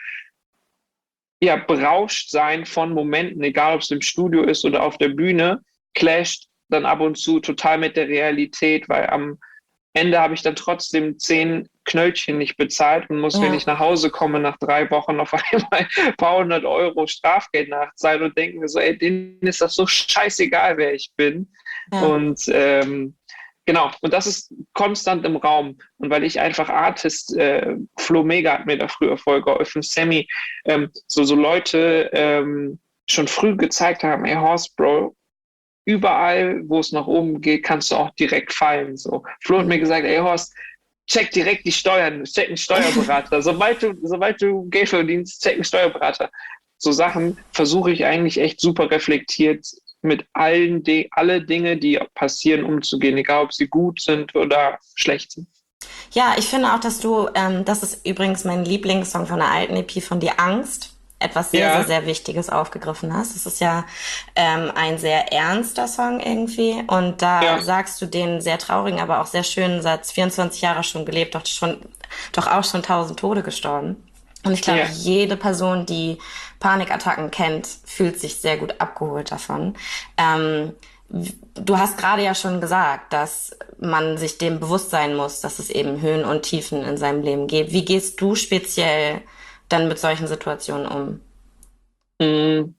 ja, Berauschtsein von Momenten, egal ob es im Studio ist oder auf der Bühne, clasht dann ab und zu total mit der Realität, weil am Ende habe ich dann trotzdem zehn Knöllchen nicht bezahlt und muss, wenn Ja. ich nach Hause komme, nach drei Wochen auf einmal ein paar hundert Euro Strafgeld nachzahlen und denken mir so, ey, denen ist das so scheißegal, wer ich bin. Ja. Und ähm, genau, und das ist konstant im Raum. Und weil ich einfach Artist, äh, Flo Mega hat mir da früher voll geholfen, Sammy, ähm, so, so Leute ähm, schon früh gezeigt haben, ey, Horse Bro, überall, wo es nach oben geht, kannst du auch direkt fallen. So. Flo hat mir Mhm. gesagt, ey Horst, check direkt die Steuern, check einen Steuerberater. Sobald du, sobald du Geld verdienst, check einen Steuerberater. So Sachen versuche ich eigentlich echt super reflektiert mit allen De alle Dinge, die passieren, umzugehen, egal ob sie gut sind oder schlecht sind. Ja, ich finde auch, dass du, ähm, das ist übrigens mein Lieblingssong von der alten E P von dir, Angst, etwas sehr, sehr, Ja, sehr Wichtiges aufgegriffen hast. Es ist ja ähm, ein sehr ernster Song irgendwie und da ja, sagst du den sehr traurigen, aber auch sehr schönen Satz, vierundzwanzig Jahre schon gelebt, doch schon, doch auch schon tausend Tode gestorben. Und ich glaube, ja. jede Person, die Panikattacken kennt, fühlt sich sehr gut abgeholt davon. Ähm, Du hast gerade ja schon gesagt, dass man sich dem bewusst sein muss, dass es eben Höhen und Tiefen in seinem Leben gibt. Wie gehst du speziell dann mit solchen Situationen um? Mm,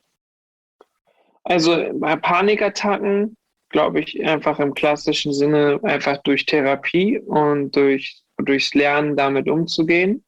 Also bei Panikattacken glaube ich einfach im klassischen Sinne einfach durch Therapie und durch, durchs Lernen damit umzugehen.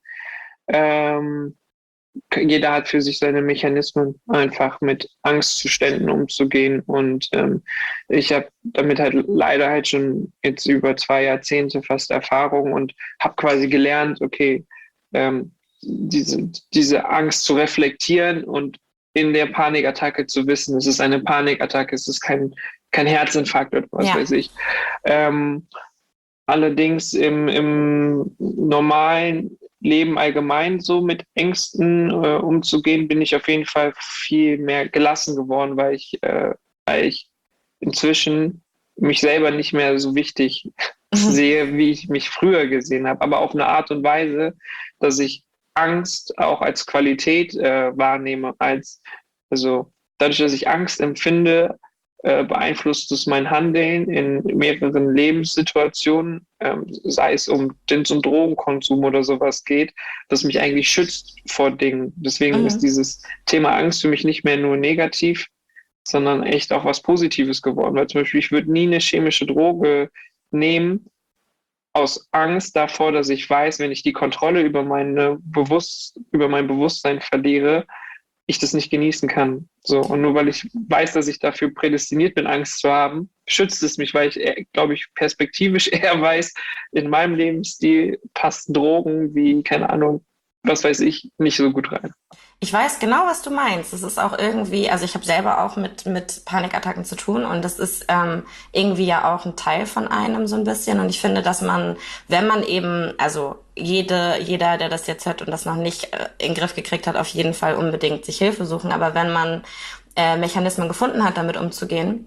Ähm, Jeder hat für sich seine Mechanismen, einfach mit Angstzuständen umzugehen. Und ähm, ich habe damit halt leider halt schon jetzt über zwei Jahrzehnte fast Erfahrung und habe quasi gelernt, okay, ähm, diese, diese Angst zu reflektieren und in der Panikattacke zu wissen, es ist eine Panikattacke, es ist kein, kein Herzinfarkt oder was Ja. weiß ich. Ähm, Allerdings im, im normalen Leben allgemein so mit Ängsten äh, umzugehen, bin ich auf jeden Fall viel mehr gelassen geworden, weil ich, äh, weil ich inzwischen mich selber nicht mehr so wichtig sehe, wie ich mich früher gesehen habe, aber auf eine Art und Weise, dass ich Angst auch als Qualität äh, wahrnehme, als also dadurch, dass ich Angst empfinde, äh, beeinflusst es mein Handeln in mehreren Lebenssituationen, ähm, sei es um den zum Drogenkonsum oder sowas geht, das mich eigentlich schützt vor Dingen. Deswegen ist Mhm. dieses Thema Angst für mich nicht mehr nur negativ, sondern echt auch was Positives geworden. Weil zum Beispiel, ich würde nie eine chemische Droge nehmen, aus Angst davor, dass ich weiß, wenn ich die Kontrolle über meine Bewusst über mein Bewusstsein verliere, ich das nicht genießen kann. So, und nur weil ich weiß, dass ich dafür prädestiniert bin, Angst zu haben, schützt es mich, weil ich, glaube ich, perspektivisch eher weiß, in meinem Lebensstil passen Drogen wie, keine Ahnung, was weiß ich, nicht so gut rein. Ich weiß genau, was du meinst. Es ist auch irgendwie, also ich habe selber auch mit, mit Panikattacken zu tun und das ist ähm, irgendwie ja auch ein Teil von einem so ein bisschen. Und ich finde, dass man, wenn man eben, also jede, jeder, der das jetzt hört und das noch nicht äh, in den Griff gekriegt hat, auf jeden Fall unbedingt sich Hilfe suchen. Aber wenn man äh, Mechanismen gefunden hat, damit umzugehen,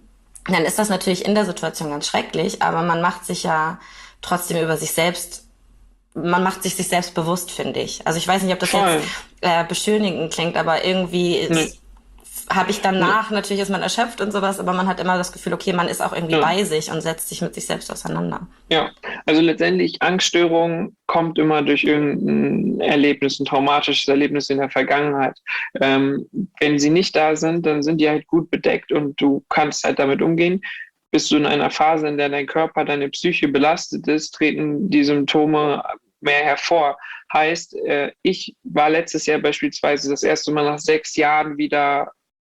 dann ist das natürlich in der Situation ganz schrecklich, aber man macht sich ja trotzdem über sich selbst, man macht sich sich selbst bewusst, finde ich. Also ich weiß nicht, ob das jetzt Voll. äh, beschönigend klingt, aber irgendwie Nee, ist habe ich nee, danach, natürlich ist man erschöpft und sowas, aber man hat immer das Gefühl, okay, man ist auch irgendwie ja. bei sich und setzt sich mit sich selbst auseinander. Ja, also letztendlich Angststörung kommt immer durch irgendein Erlebnis, ein traumatisches Erlebnis in der Vergangenheit. Ähm, wenn sie nicht da sind, dann sind die halt gut bedeckt und du kannst halt damit umgehen. Bist du in einer Phase, in der dein Körper, deine Psyche belastet ist, treten die Symptome mehr hervor. Heißt, äh, ich war letztes Jahr beispielsweise das erste Mal nach sechs Jahren wieder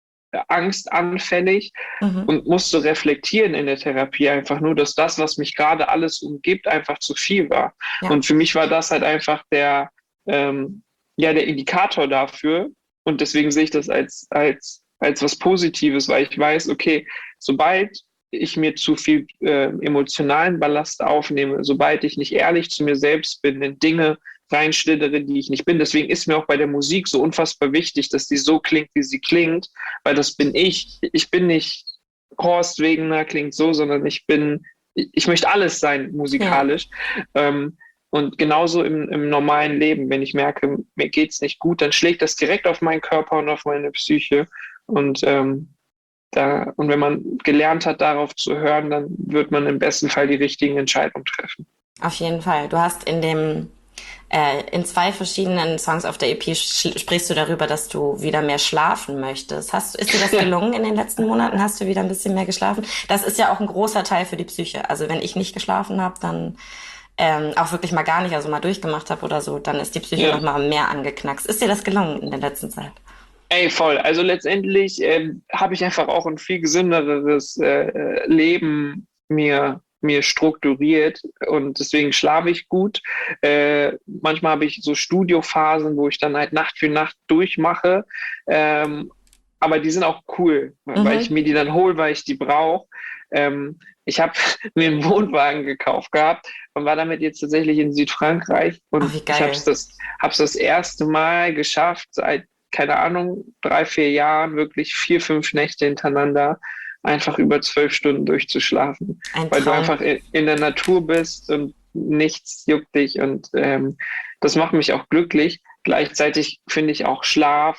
angstanfällig Mhm. und musste reflektieren in der Therapie einfach nur, dass das, was mich gerade alles umgibt, einfach zu viel war. Ja, Und für mich war das halt einfach der, ähm, ja, der Indikator dafür. Und deswegen sehe ich das als, als, als was Positives, weil ich weiß, okay, sobald ich mir zu viel äh, emotionalen Ballast aufnehme, sobald ich nicht ehrlich zu mir selbst bin, in Dinge reinschlittere, die ich nicht bin. Deswegen ist mir auch bei der Musik so unfassbar wichtig, dass die so klingt, wie sie klingt, weil das bin ich. Ich bin nicht Horst Wegener klingt so, sondern ich bin, ich möchte alles sein ja. musikalisch. Ähm, und genauso im, im normalen Leben, wenn ich merke, mir geht's nicht gut, dann schlägt das direkt auf meinen Körper und auf meine Psyche. Und ähm, da, und wenn man gelernt hat, darauf zu hören, dann wird man im besten Fall die richtigen Entscheidungen treffen. Auf jeden Fall. Du hast in dem äh, in zwei verschiedenen Songs auf der E P sch- sprichst du darüber, dass du wieder mehr schlafen möchtest. Hast, ist dir das gelungen in den letzten Monaten? Hast du wieder ein bisschen mehr geschlafen? Das ist ja auch ein großer Teil für die Psyche. Also wenn ich nicht geschlafen habe, dann ähm, auch wirklich mal gar nicht, also mal durchgemacht habe oder so, dann ist die Psyche noch Ja. mal mehr angeknackst. Ist dir das gelungen in der letzten Zeit? Ey, voll. Also letztendlich ähm, habe ich einfach auch ein viel gesünderes äh, äh, Leben mir, mir strukturiert und deswegen schlafe ich gut. Äh, manchmal habe ich so Studiophasen, wo ich dann halt Nacht für Nacht durchmache. Ähm, aber die sind auch cool, weil ich Mhm. mir die dann hole, weil ich die brauche. Ähm, ich habe mir einen Wohnwagen gekauft gehabt und war damit jetzt tatsächlich in Südfrankreich Oh, und wie ich habe es geil. das, hab's das erste Mal geschafft, seit keine Ahnung, drei, vier Jahren wirklich vier, fünf Nächte hintereinander einfach über zwölf Stunden durchzuschlafen, Ein weil du Traum. einfach in, in der Natur bist und nichts juckt dich und ähm, das macht mich auch glücklich. Gleichzeitig finde ich auch Schlaf,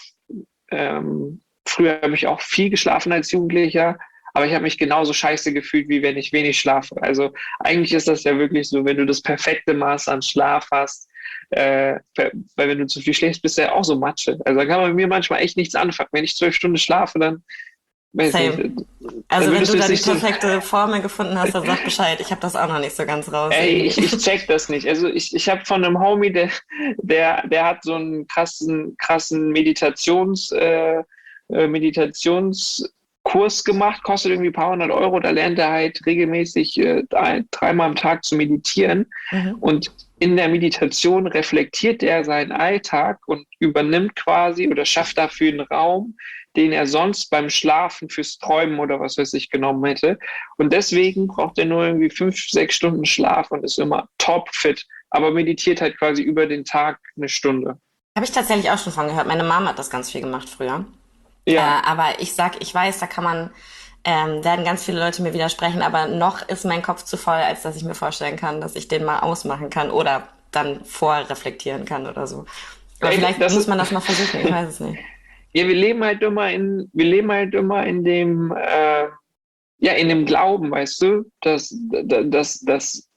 ähm, früher habe ich auch viel geschlafen als Jugendlicher, aber ich habe mich genauso scheiße gefühlt, wie wenn ich wenig schlafe. Also eigentlich ist das ja wirklich so, wenn du das perfekte Maß an Schlaf hast, äh, weil wenn du zu viel schläfst, bist du ja auch so Matsche. Also da kann man mit mir manchmal echt nichts anfangen. Wenn ich zwölf Stunden schlafe, dann weiß nicht, Same. dann Also wenn würdest du du da jetzt die nicht so, perfekte Formel gefunden hast, dann sag Bescheid. Ich habe das auch noch nicht so ganz raus ey, irgendwie. ich, ich check das nicht. Also ich, ich habe von einem Homie, der, der, der hat so einen krassen, krassen Meditations, äh, äh, Meditationskurs gemacht, kostet irgendwie ein paar hundert Euro. Da lernt er halt regelmäßig äh, drei, dreimal am Tag zu meditieren. Mhm. Und in der Meditation reflektiert er seinen Alltag und übernimmt quasi oder schafft dafür einen Raum, den er sonst beim Schlafen fürs Träumen oder was weiß ich genommen hätte. Und deswegen braucht er nur irgendwie fünf, sechs Stunden Schlaf und ist immer topfit, aber meditiert halt quasi über den Tag eine Stunde. Habe ich tatsächlich auch schon von gehört. Meine Mama hat das ganz viel gemacht früher. Äh, Ja, aber ich sag, ich weiß, da kann man, ähm, werden ganz viele Leute mir widersprechen, aber noch ist mein Kopf zu voll, als dass ich mir vorstellen kann, dass ich den mal ausmachen kann oder dann vorreflektieren kann oder so. Aber ey, vielleicht das muss ist, man das mal versuchen, ich weiß es nicht. ja, wir leben halt immer in, wir leben halt immer in dem, äh, ja, in dem Glauben, weißt du, dass, dass, dass,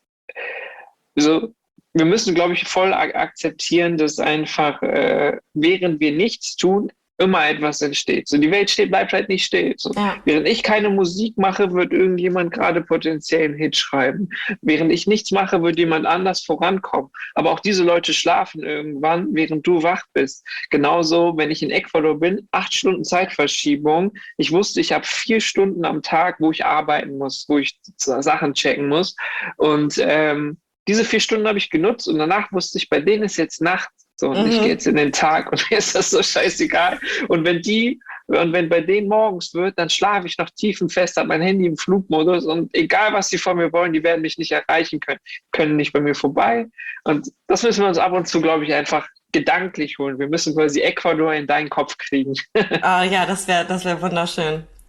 so, wir müssen, glaube ich, voll ak akzeptieren, dass einfach, äh, während wir nichts tun, immer etwas entsteht. So, die Welt steht, bleibt halt nicht still. So, Ja, während ich keine Musik mache, wird irgendjemand gerade potenziell einen Hit schreiben. Während ich nichts mache, wird jemand anders vorankommen. Aber auch diese Leute schlafen irgendwann, während du wach bist. Genauso, wenn ich in Ecuador bin, acht Stunden Zeitverschiebung. Ich wusste, ich habe vier Stunden am Tag, wo ich arbeiten muss, wo ich Sachen checken muss. Und ähm, diese vier Stunden habe ich genutzt und danach wusste ich, bei denen ist jetzt Nacht. So, und ich gehe mhm. jetzt in den Tag und mir ist das so scheißegal. Und wenn die, und wenn bei denen morgens wird, dann schlafe ich noch tiefenfest, habe mein Handy im Flugmodus und egal was sie von mir wollen, die werden mich nicht erreichen können, können nicht bei mir vorbei. Und das müssen wir uns ab und zu, glaube ich, einfach gedanklich holen. Wir müssen quasi Ecuador in deinen Kopf kriegen. Ah, ja, das wäre, das wäre wunderschön.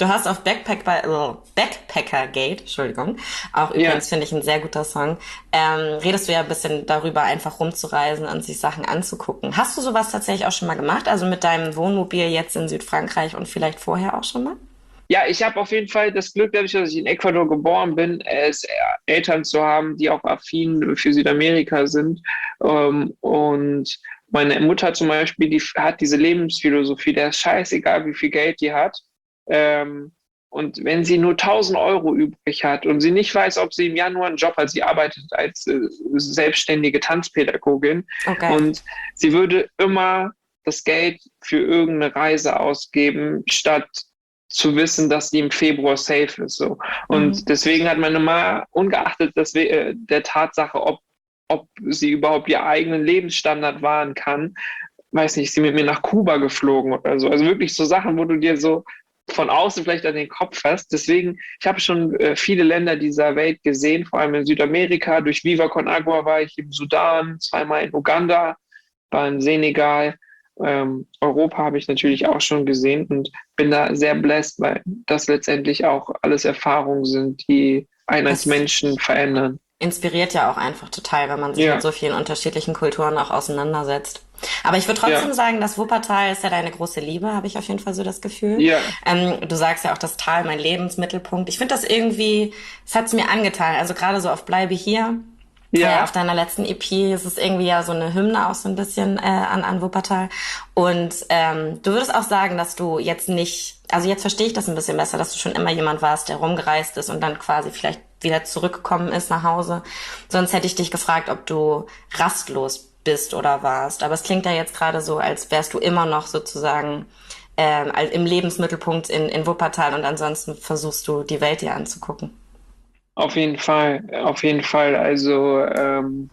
Du hast auf Backpack bei, äh, Backpackergate, Entschuldigung, auch Ja. übrigens finde ich ein sehr guter Song, ähm, redest du ja ein bisschen darüber, einfach rumzureisen und sich Sachen anzugucken. Hast du sowas tatsächlich auch schon mal gemacht? Also mit deinem Wohnmobil jetzt in Südfrankreich und vielleicht vorher auch schon mal? Ja, ich habe auf jeden Fall das Glück, dadurch, dass ich in Ecuador geboren bin, es Eltern zu haben, die auch affin für Südamerika sind. Ähm, und meine Mutter zum Beispiel, die hat diese Lebensphilosophie, der ist scheißegal, wie viel Geld die hat. Ähm, und wenn sie nur tausend Euro übrig hat und sie nicht weiß, ob sie im Januar einen Job hat, sie arbeitet als äh, selbstständige Tanzpädagogin Okay. und sie würde immer das Geld für irgendeine Reise ausgeben, statt zu wissen, dass die im Februar safe ist. So. Und Mhm. deswegen hat meine Mama, ungeachtet dass wir, äh, der Tatsache, ob, ob sie überhaupt ihr eigenen Lebensstandard wahren kann, weiß nicht, ist sie mit mir nach Kuba geflogen oder so. Also wirklich so Sachen, wo du dir so von außen vielleicht an den Kopf hast. Deswegen, ich habe schon äh, viele Länder dieser Welt gesehen, vor allem in Südamerika. Durch Viva Con Agua war ich im Sudan, zweimal in Uganda, war in Senegal. Ähm, Europa habe ich natürlich auch schon gesehen und bin da sehr blessed, weil das letztendlich auch alles Erfahrungen sind, die einen als Das Menschen verändern. inspiriert ja auch einfach total, wenn man sich mit Ja, so vielen unterschiedlichen Kulturen auch auseinandersetzt. Aber ich würde trotzdem ja, sagen, das Wuppertal ist ja deine große Liebe, habe ich auf jeden Fall so das Gefühl. ja, Ähm, du sagst ja auch das Tal, mein Lebensmittelpunkt. Ich finde das irgendwie, es hat's mir angetan. Also gerade so auf Bleibe hier. Ja, auf ja, deiner letzten E P ist es irgendwie ja so eine Hymne auch so ein bisschen äh, an, an Wuppertal. Und ähm, du würdest auch sagen, dass du jetzt nicht, also jetzt verstehe ich das ein bisschen besser, dass du schon immer jemand warst, der rumgereist ist und dann quasi vielleicht wieder zurückgekommen ist nach Hause. Sonst hätte ich dich gefragt, ob du rastlos bist oder warst. Aber es klingt ja jetzt gerade so, als wärst du immer noch sozusagen ähm, im Lebensmittelpunkt in, in Wuppertal und ansonsten versuchst du die Welt dir anzugucken. auf jeden Fall, auf jeden Fall. Also ähm,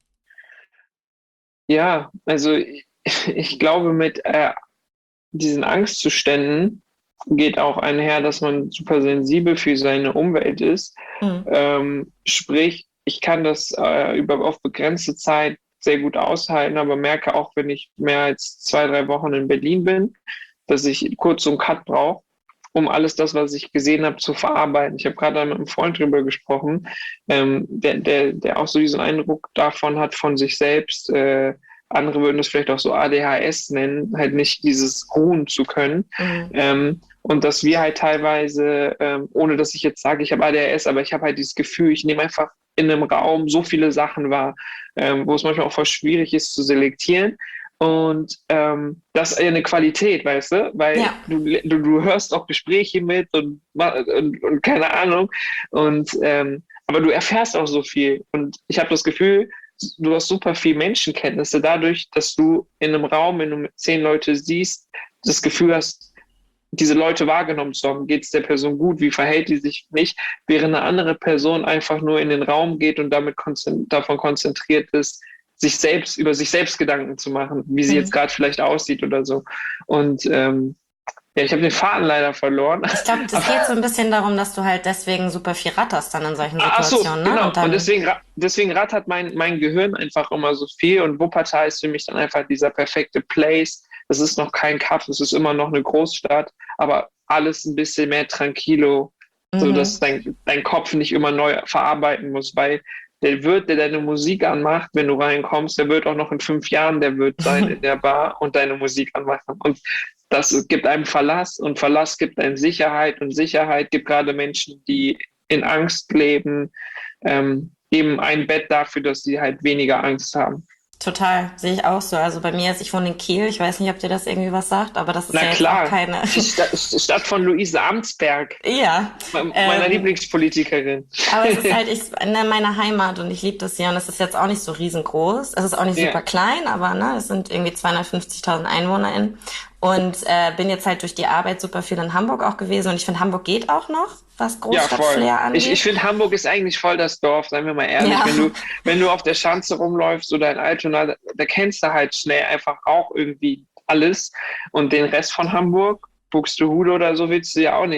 ja, also ich, ich glaube, mit äh, diesen Angstzuständen geht auch einher, dass man super sensibel für seine Umwelt ist. Mhm. Ähm, sprich, ich kann das äh, über auf begrenzte Zeit sehr gut aushalten, aber merke auch, wenn ich mehr als zwei, drei Wochen in Berlin bin, dass ich kurz so einen Cut brauche, um alles das, was ich gesehen habe, zu verarbeiten. Ich habe gerade mit einem Freund drüber gesprochen, ähm, der, der, der auch so diesen Eindruck davon hat von sich selbst. Äh, andere würden es vielleicht auch so A D H S nennen, halt nicht dieses ruhen zu können. Mhm. Ähm, und dass wir halt teilweise, ähm, ohne dass ich jetzt sage, ich habe A D H S, aber ich habe halt dieses Gefühl, ich nehme einfach in einem Raum so viele Sachen wahr, ähm, wo es manchmal auch voll schwierig ist zu selektieren. Und ähm, das ist eine Qualität, weißt du, weil Ja. du, du, du hörst auch Gespräche mit und, und, und keine Ahnung. Und ähm, aber du erfährst auch so viel. Und ich habe das Gefühl, du hast super viel Menschenkenntnisse dadurch, dass du in einem Raum, wenn du mit zehn Leute siehst, das Gefühl hast, diese Leute wahrgenommen zu haben. Geht es der Person gut? Wie verhält die sich nicht? Während eine andere Person einfach nur in den Raum geht und damit konzent davon konzentriert ist, sich selbst, über sich selbst Gedanken zu machen, wie sie jetzt Mhm. gerade vielleicht aussieht oder so. Und ähm, ja, ich habe den Faden leider verloren. Ich glaube, das Aber, geht so ein bisschen darum, dass du halt deswegen super viel ratterst dann in solchen ach so, Situationen, ne? genau. Und Und dann, deswegen, deswegen rattert mein, mein Gehirn einfach immer so viel. Und Wuppertal ist für mich dann einfach dieser perfekte Place. Es ist noch kein Kaff, es ist immer noch eine Großstadt, aber alles ein bisschen mehr tranquilo, so dass mhm. dein, dein Kopf nicht immer neu verarbeiten muss, weil der Wirt, der deine Musik anmacht, wenn du reinkommst, der wird auch noch in fünf Jahren der Wirt sein in der Bar und deine Musik anmachen. Und das gibt einem Verlass und Verlass gibt einem Sicherheit und Sicherheit gibt gerade Menschen, die in Angst leben, ähm, eben ein Bett dafür, dass sie halt weniger Angst haben. Total, sehe ich auch so. Also bei mir ist, ich wohne in Kiel, ich weiß nicht, ob dir das irgendwie was sagt, aber das ist Na ja jetzt auch klar, keine, die Stadt, Stadt von Luise Amtsberg, ja, meiner ähm, Lieblingspolitikerin. aber es ist halt ich, ne, meine Heimat und ich liebe das hier und es ist jetzt auch nicht so riesengroß. Es ist auch nicht Ja, super klein, aber ne, es sind irgendwie zweihundertfünfzigtausend EinwohnerInnen. Und äh, bin jetzt halt durch die Arbeit super viel in Hamburg auch gewesen und ich finde, Hamburg geht auch noch, was ja, voll. Großstadtflair Ich, ich angeht. finde, Hamburg ist eigentlich voll das Dorf, seien wir mal ehrlich. Ja, Wenn du, wenn du auf der Schanze rumläufst oder in Altona, da, da kennst du halt schnell einfach auch irgendwie alles. Und den Rest von Hamburg, Buxtehude oder so, willst du ja auch nicht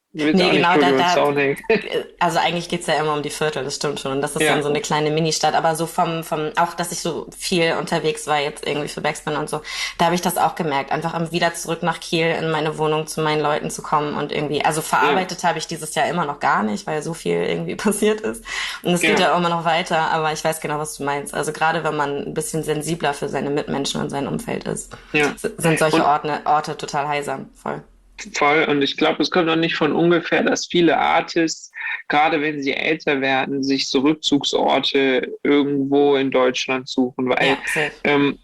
Du willst Nee, auch nicht genau, tot da, über den da, Zaun hängen. also eigentlich geht's ja immer um die Viertel, das stimmt schon. Und das ist dann Ja, so eine kleine Ministadt, aber so vom, vom, auch, dass ich so viel unterwegs war jetzt irgendwie für Backspin und so, da habe ich das auch gemerkt, einfach um wieder zurück nach Kiel in meine Wohnung zu meinen Leuten zu kommen und irgendwie, also ja, verarbeitet habe ich dieses Jahr immer noch gar nicht, weil so viel irgendwie passiert ist. Und es geht ja, ja auch immer noch weiter, aber ich weiß genau, was du meinst. Also gerade wenn man ein bisschen sensibler für seine Mitmenschen und sein Umfeld ist, ja. sind solche Und Orte, Orte total heilsam, voll. voll. Und ich glaube, es kommt auch nicht von ungefähr, dass viele Artists, gerade wenn sie älter werden, sich so Rückzugsorte irgendwo in Deutschland suchen, weil, Ja, safe. ähm,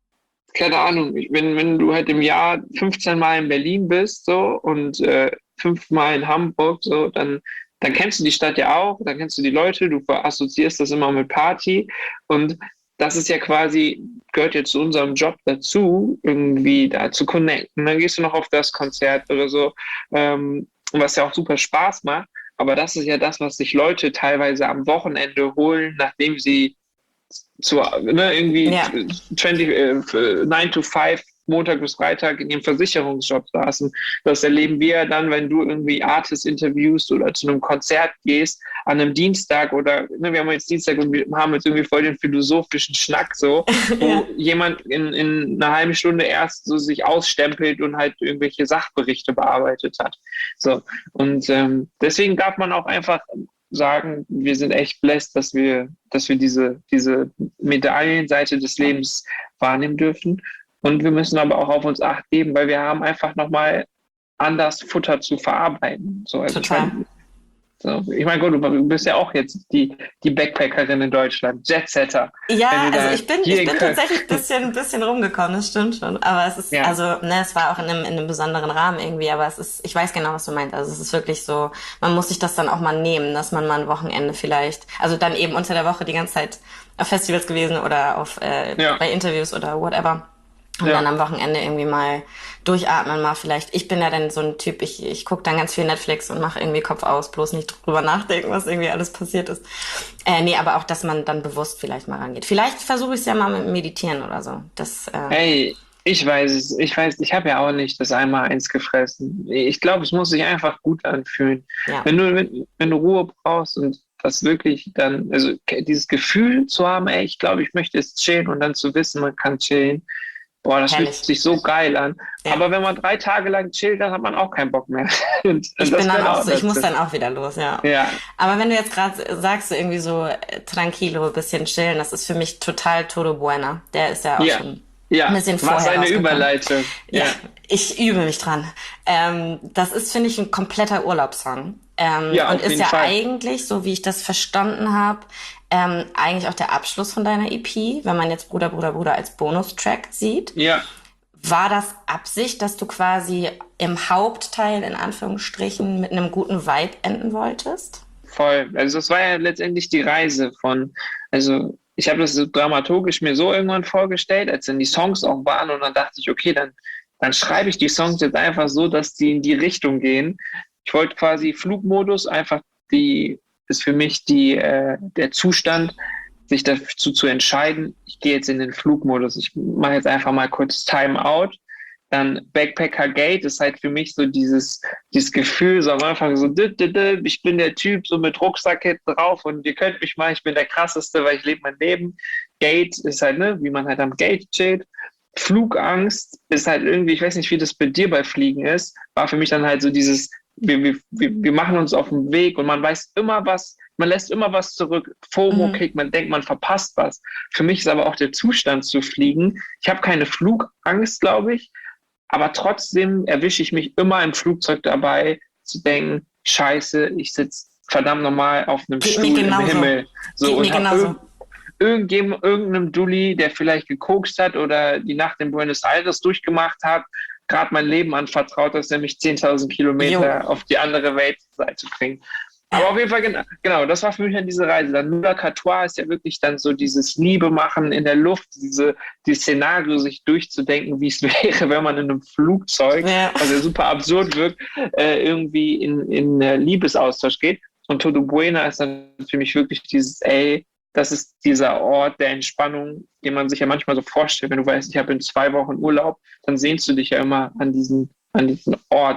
keine Ahnung, ich- wenn, wenn du halt im Jahr fünfzehn Mal in Berlin bist, so, und äh, fünf Mal in Hamburg, so, dann, dann kennst du die Stadt ja auch, dann kennst du die Leute, du assoziierst das immer mit Party. Und das ist ja quasi, gehört ja zu unserem Job dazu, irgendwie da zu connecten. Dann gehst du noch auf das Konzert oder so, ähm, was ja auch super Spaß macht. Aber das ist ja das, was sich Leute teilweise am Wochenende holen, nachdem sie zu, ne, irgendwie Ja, zwanzig, äh, nine to five Montag bis Freitag in ihrem Versicherungsjob saßen. Das erleben wir ja dann, wenn du irgendwie Artists interviewst oder zu einem Konzert gehst, an einem Dienstag oder, ne, wir haben jetzt Dienstag und wir haben jetzt irgendwie voll den philosophischen Schnack so, wo ja, jemand in, in einer halben Stunde erst so sich ausstempelt und halt irgendwelche Sachberichte bearbeitet hat. So. Und ähm, deswegen darf man auch einfach sagen, wir sind echt blessed, dass wir, dass wir diese, diese Medaillenseite des Lebens wahrnehmen dürfen. Und wir müssen aber auch auf uns Acht geben, weil wir haben einfach nochmal anders Futter zu verarbeiten. So, also ich total. meine, so, ich meine, gut, du bist ja auch jetzt die, die Backpackerin in Deutschland, Jetsetter. Wenn Ja, du also da ich bin, hier ich in bin Köln, tatsächlich ein bisschen, ein bisschen rumgekommen, das stimmt schon. Aber es ist, ja, also, ne, es war auch in einem, in einem besonderen Rahmen irgendwie, aber es ist, ich weiß genau, was du meinst. Also es ist wirklich so, man muss sich das dann auch mal nehmen, dass man mal ein Wochenende vielleicht, also dann eben unter der Woche die ganze Zeit auf Festivals gewesen oder auf, äh, ja, bei Interviews oder whatever. Und dann ja, am Wochenende irgendwie mal durchatmen, mal vielleicht. Ich bin ja dann so ein Typ, ich, ich gucke dann ganz viel Netflix und mache irgendwie Kopf aus, bloß nicht drüber nachdenken, was irgendwie alles passiert ist. Äh, nee, aber auch, dass man dann bewusst vielleicht mal rangeht. Vielleicht versuche ich es ja mal mit Meditieren oder so. Das, äh, hey, ich weiß es, ich weiß, ich habe ja auch nicht das einmal eins gefressen. Ich glaube, es muss sich einfach gut anfühlen. ja, Wenn du, wenn, wenn du Ruhe brauchst und das wirklich dann, also ke- dieses Gefühl zu haben, ey, ich glaube, ich möchte jetzt chillen und dann zu wissen, man kann chillen, boah, das fühlt herrlich. sich so geil an. Ja. Aber wenn man drei Tage lang chillt, dann hat man auch keinen Bock mehr. Und, und Ich bin das dann gehört auch auch so, ich muss dazu. dann auch wieder los, ja. Ja, Aber wenn du jetzt gerade sagst, so irgendwie so äh, tranquilo, bisschen chillen, das ist für mich total Todo Buena. Der ist ja auch ja, schon ein ja, bisschen was vorher eine rausgekommen. Überleitung. Ja, Ja, ich übe mich dran. Ähm, das ist, finde ich, ein kompletter Urlaubssong. Ähm, ja, und auf ist jeden ja Fall. eigentlich, so wie ich das verstanden habe, ähm, eigentlich auch der Abschluss von deiner E P, wenn man jetzt Bruder, Bruder, Bruder als Bonustrack sieht. Ja, War das Absicht, dass du quasi im Hauptteil in Anführungsstrichen mit einem guten Vibe enden wolltest? voll. Also es war ja letztendlich die Reise von, also ich habe das so dramaturgisch mir so irgendwann vorgestellt, als dann die Songs auch waren und dann dachte ich, okay, dann, dann schreibe ich die Songs jetzt einfach so, dass die in die Richtung gehen. Ich wollte quasi Flugmodus einfach die, ist für mich die, äh, der Zustand, sich dazu zu entscheiden, ich gehe jetzt in den Flugmodus, ich mache jetzt einfach mal kurz Timeout. Dann Backpacker Gate ist halt für mich so dieses, dieses Gefühl, so am Anfang so, dü, dü, dü, ich bin der Typ so mit Rucksack hinten drauf und ihr könnt mich mal, ich bin der krasseste, weil ich lebe mein Leben. Gate ist halt, ne, wie man halt am Gate chillt. Flugangst ist halt irgendwie, ich weiß nicht, wie das bei dir bei Fliegen ist, war für mich dann halt so dieses, wir, wir, wir machen uns auf den Weg und man weiß immer was, man lässt immer was zurück. FOMO Mhm. kriegt, man denkt, man verpasst was. Für mich ist aber auch der Zustand zu fliegen. Ich habe keine Flugangst, glaube ich, aber trotzdem erwische ich mich immer im Flugzeug dabei, zu denken, Scheiße, ich sitze verdammt nochmal auf einem Geht mir Stuhl im genauso. Himmel. So Geht und mir habe genauso. irg irgendjemand, irgendeinem Dulli, der vielleicht gekokst hat oder die Nacht in Buenos Aires durchgemacht hat, gerade mein Leben anvertraut, dass er mich zehntausend Jo. Kilometer auf die andere Weltseite bringt. Aber auf Ja. jeden Fall, genau, genau, das war für mich dann diese Reise. Dann Nula Catois ist ja wirklich dann so dieses Liebe machen in der Luft, diese, dieses Szenario sich durchzudenken, wie es wäre, wenn man in einem Flugzeug, Ja. was ja super absurd wirkt, äh, irgendwie in, in äh, Liebesaustausch geht. Und Todo Buena ist dann für mich wirklich dieses, ey, das ist dieser Ort der Entspannung, den man sich ja manchmal so vorstellt. Wenn du weißt, ich habe in zwei Wochen Urlaub, dann sehnst du dich ja immer an diesen, an diesen Ort.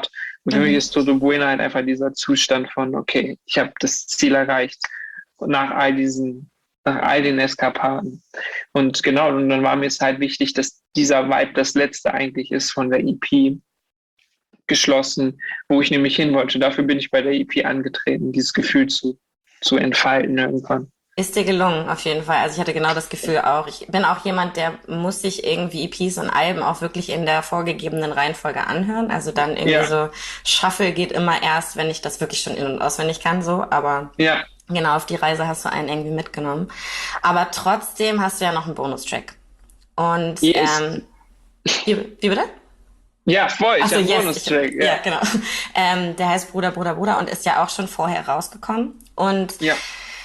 Und für mich ist Todo Bueno halt einfach dieser Zustand von, okay, ich habe das Ziel erreicht nach all diesen, nach all den Eskapaden. Und genau, und dann war mir es halt wichtig, dass dieser Vibe das letzte eigentlich ist von der E P geschlossen, wo ich nämlich hin wollte. Dafür bin ich bei der E P angetreten, dieses Gefühl zu, zu entfalten irgendwann. Ist dir gelungen, auf jeden Fall. Also ich hatte genau das Gefühl auch. Ich bin auch jemand, der muss sich irgendwie E Ps und Alben auch wirklich in der vorgegebenen Reihenfolge anhören. Also dann irgendwie Ja. so, Shuffle geht immer erst, wenn ich das wirklich schon in- und auswendig kann, so. Aber Ja, genau, auf die Reise hast du einen irgendwie mitgenommen. Aber trotzdem hast du ja noch einen Bonustrack. Und, yes. ähm, wie, wie bitte? Ja, voll, ich Ach so, habe einen yes. Bonustrack. Ich, Ja. ja, genau. Ähm, der heißt Bruder, Bruder, Bruder und ist ja auch schon vorher rausgekommen. Und Ja.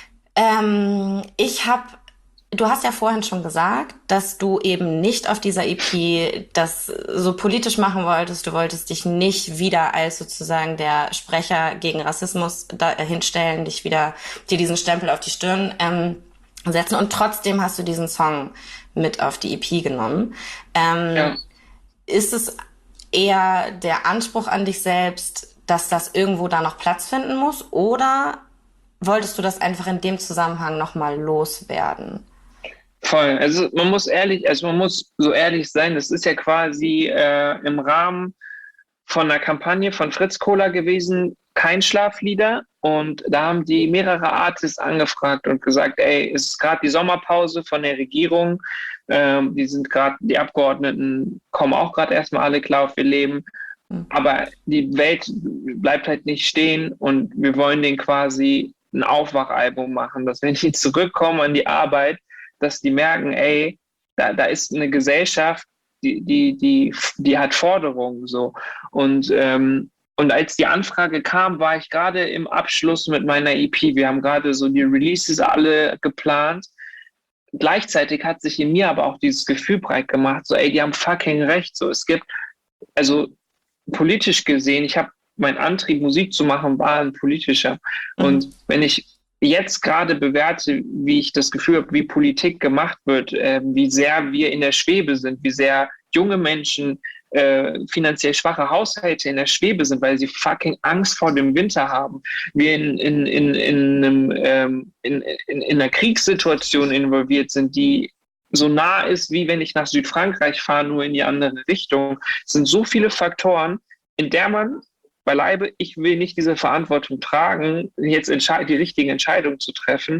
ähm, ich habe, du hast ja vorhin schon gesagt, dass du eben nicht auf dieser E P das so politisch machen wolltest. Du wolltest dich nicht wieder als sozusagen der Sprecher gegen Rassismus da hinstellen, dich wieder dir diesen Stempel auf die Stirn ähm, setzen. Und trotzdem hast du diesen Song mit auf die E P genommen. Ähm, Ja. Ist es eher der Anspruch an dich selbst, dass das irgendwo da noch Platz finden muss? Oder wolltest du das einfach in dem Zusammenhang nochmal loswerden? Voll. Also man muss ehrlich, also man muss so ehrlich sein, das ist ja quasi äh, im Rahmen von einer Kampagne von Fritz Kohler gewesen, kein Schlaflieder. Und da haben die mehrere Artists angefragt und gesagt, ey, es ist gerade die Sommerpause von der Regierung. Ähm, die sind gerade, die Abgeordneten kommen auch gerade erstmal alle klar auf ihr Leben. Aber die Welt bleibt halt nicht stehen und wir wollen denen quasi ein Aufwachalbum machen, dass wenn die zurückkommen an die Arbeit, dass die merken, ey, da, da ist eine Gesellschaft, die, die, die, die hat Forderungen so. Und, ähm, und als die Anfrage kam, war ich gerade im Abschluss mit meiner E P. Wir haben gerade so die Releases alle geplant. Gleichzeitig hat sich in mir aber auch dieses Gefühl breit gemacht, so, ey, die haben fucking recht. So, es gibt, also politisch gesehen, ich habe mein Antrieb, Musik zu machen, war ein politischer. Mhm. Und wenn ich jetzt gerade bewerte, wie ich das Gefühl habe, wie Politik gemacht wird, äh, wie sehr wir in der Schwebe sind, wie sehr junge Menschen, äh, finanziell schwache Haushalte in der Schwebe sind, weil sie fucking Angst vor dem Winter haben, wir in, in, in, in, einem, ähm, in, in, in einer Kriegssituation involviert sind, die so nah ist, wie wenn ich nach Südfrankreich fahre, nur in die andere Richtung. Es sind so viele Faktoren, in der man beileibe, ich will nicht diese Verantwortung tragen, jetzt die richtigen Entscheidungen zu treffen,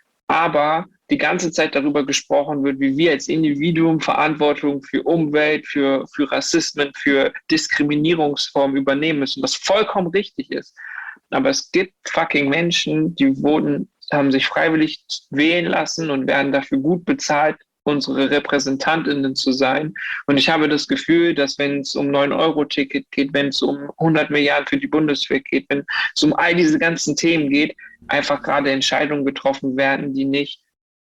aber die ganze Zeit darüber gesprochen wird, wie wir als Individuum Verantwortung für Umwelt, für, für Rassismen, für Diskriminierungsformen übernehmen müssen, was vollkommen richtig ist. Aber es gibt fucking Menschen, die wurden, haben sich freiwillig wählen lassen und werden dafür gut bezahlt, unsere RepräsentantInnen zu sein. Und ich habe das Gefühl, dass wenn es um neun Euro Ticket geht, wenn es um hundert Milliarden für die Bundeswehr geht, wenn es um all diese ganzen Themen geht, einfach gerade Entscheidungen getroffen werden, die nicht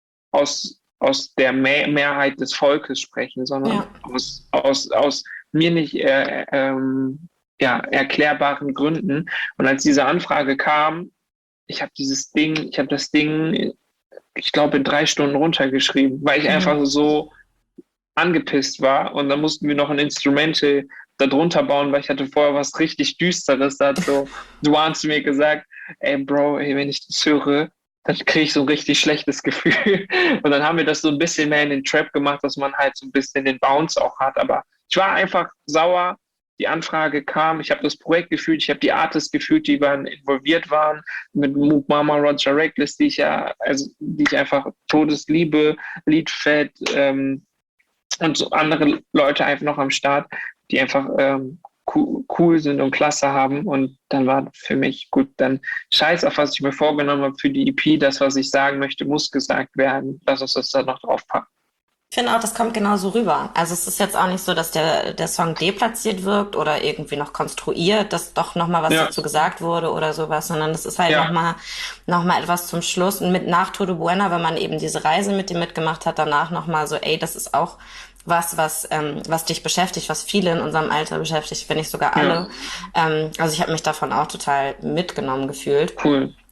aus, aus der Mehr- Mehrheit des Volkes sprechen, sondern Ja. aus, aus, aus mir nicht äh, ähm, ja, erklärbaren Gründen. Und als diese Anfrage kam, ich habe dieses Ding, ich habe das Ding ich glaube, in drei Stunden runtergeschrieben, weil ich Mhm. einfach so angepisst war. Und dann mussten wir noch ein Instrumental darunter bauen, weil ich hatte vorher was richtig Düsteres. Da hat so Duan zu mir gesagt, ey Bro, ey, wenn ich das höre, dann kriege ich so ein richtig schlechtes Gefühl. Und dann haben wir das so ein bisschen mehr in den Trap gemacht, dass man halt so ein bisschen den Bounce auch hat. Aber ich war einfach sauer. Die Anfrage kam, ich habe das Projekt gefühlt, ich habe die Artists gefühlt, die waren involviert waren, mit Mook Mama, Roger Reckless, die ich ja, also die ich einfach Todesliebe, Liedfett ähm, und so andere Leute einfach noch am Start, die einfach ähm, cool, cool sind und klasse haben. Und dann war für mich gut, dann scheiß auf, was ich mir vorgenommen habe für die E P, das, was ich sagen möchte, muss gesagt werden. Lass uns das da noch draufpacken. Ich finde auch, das kommt genauso rüber. Also es ist jetzt auch nicht so, dass der, der Song deplatziert wirkt oder irgendwie noch konstruiert, dass doch nochmal was Ja. dazu gesagt wurde oder sowas, sondern es ist halt Ja. nochmal noch mal etwas zum Schluss. Und mit nach Todo Bueno, wenn man eben diese Reise mit dir mitgemacht hat, danach nochmal so, ey, das ist auch was, was, ähm, was dich beschäftigt, was viele in unserem Alter beschäftigt, wenn nicht sogar alle. Ähm, also ich habe mich davon auch total mitgenommen gefühlt. Cool.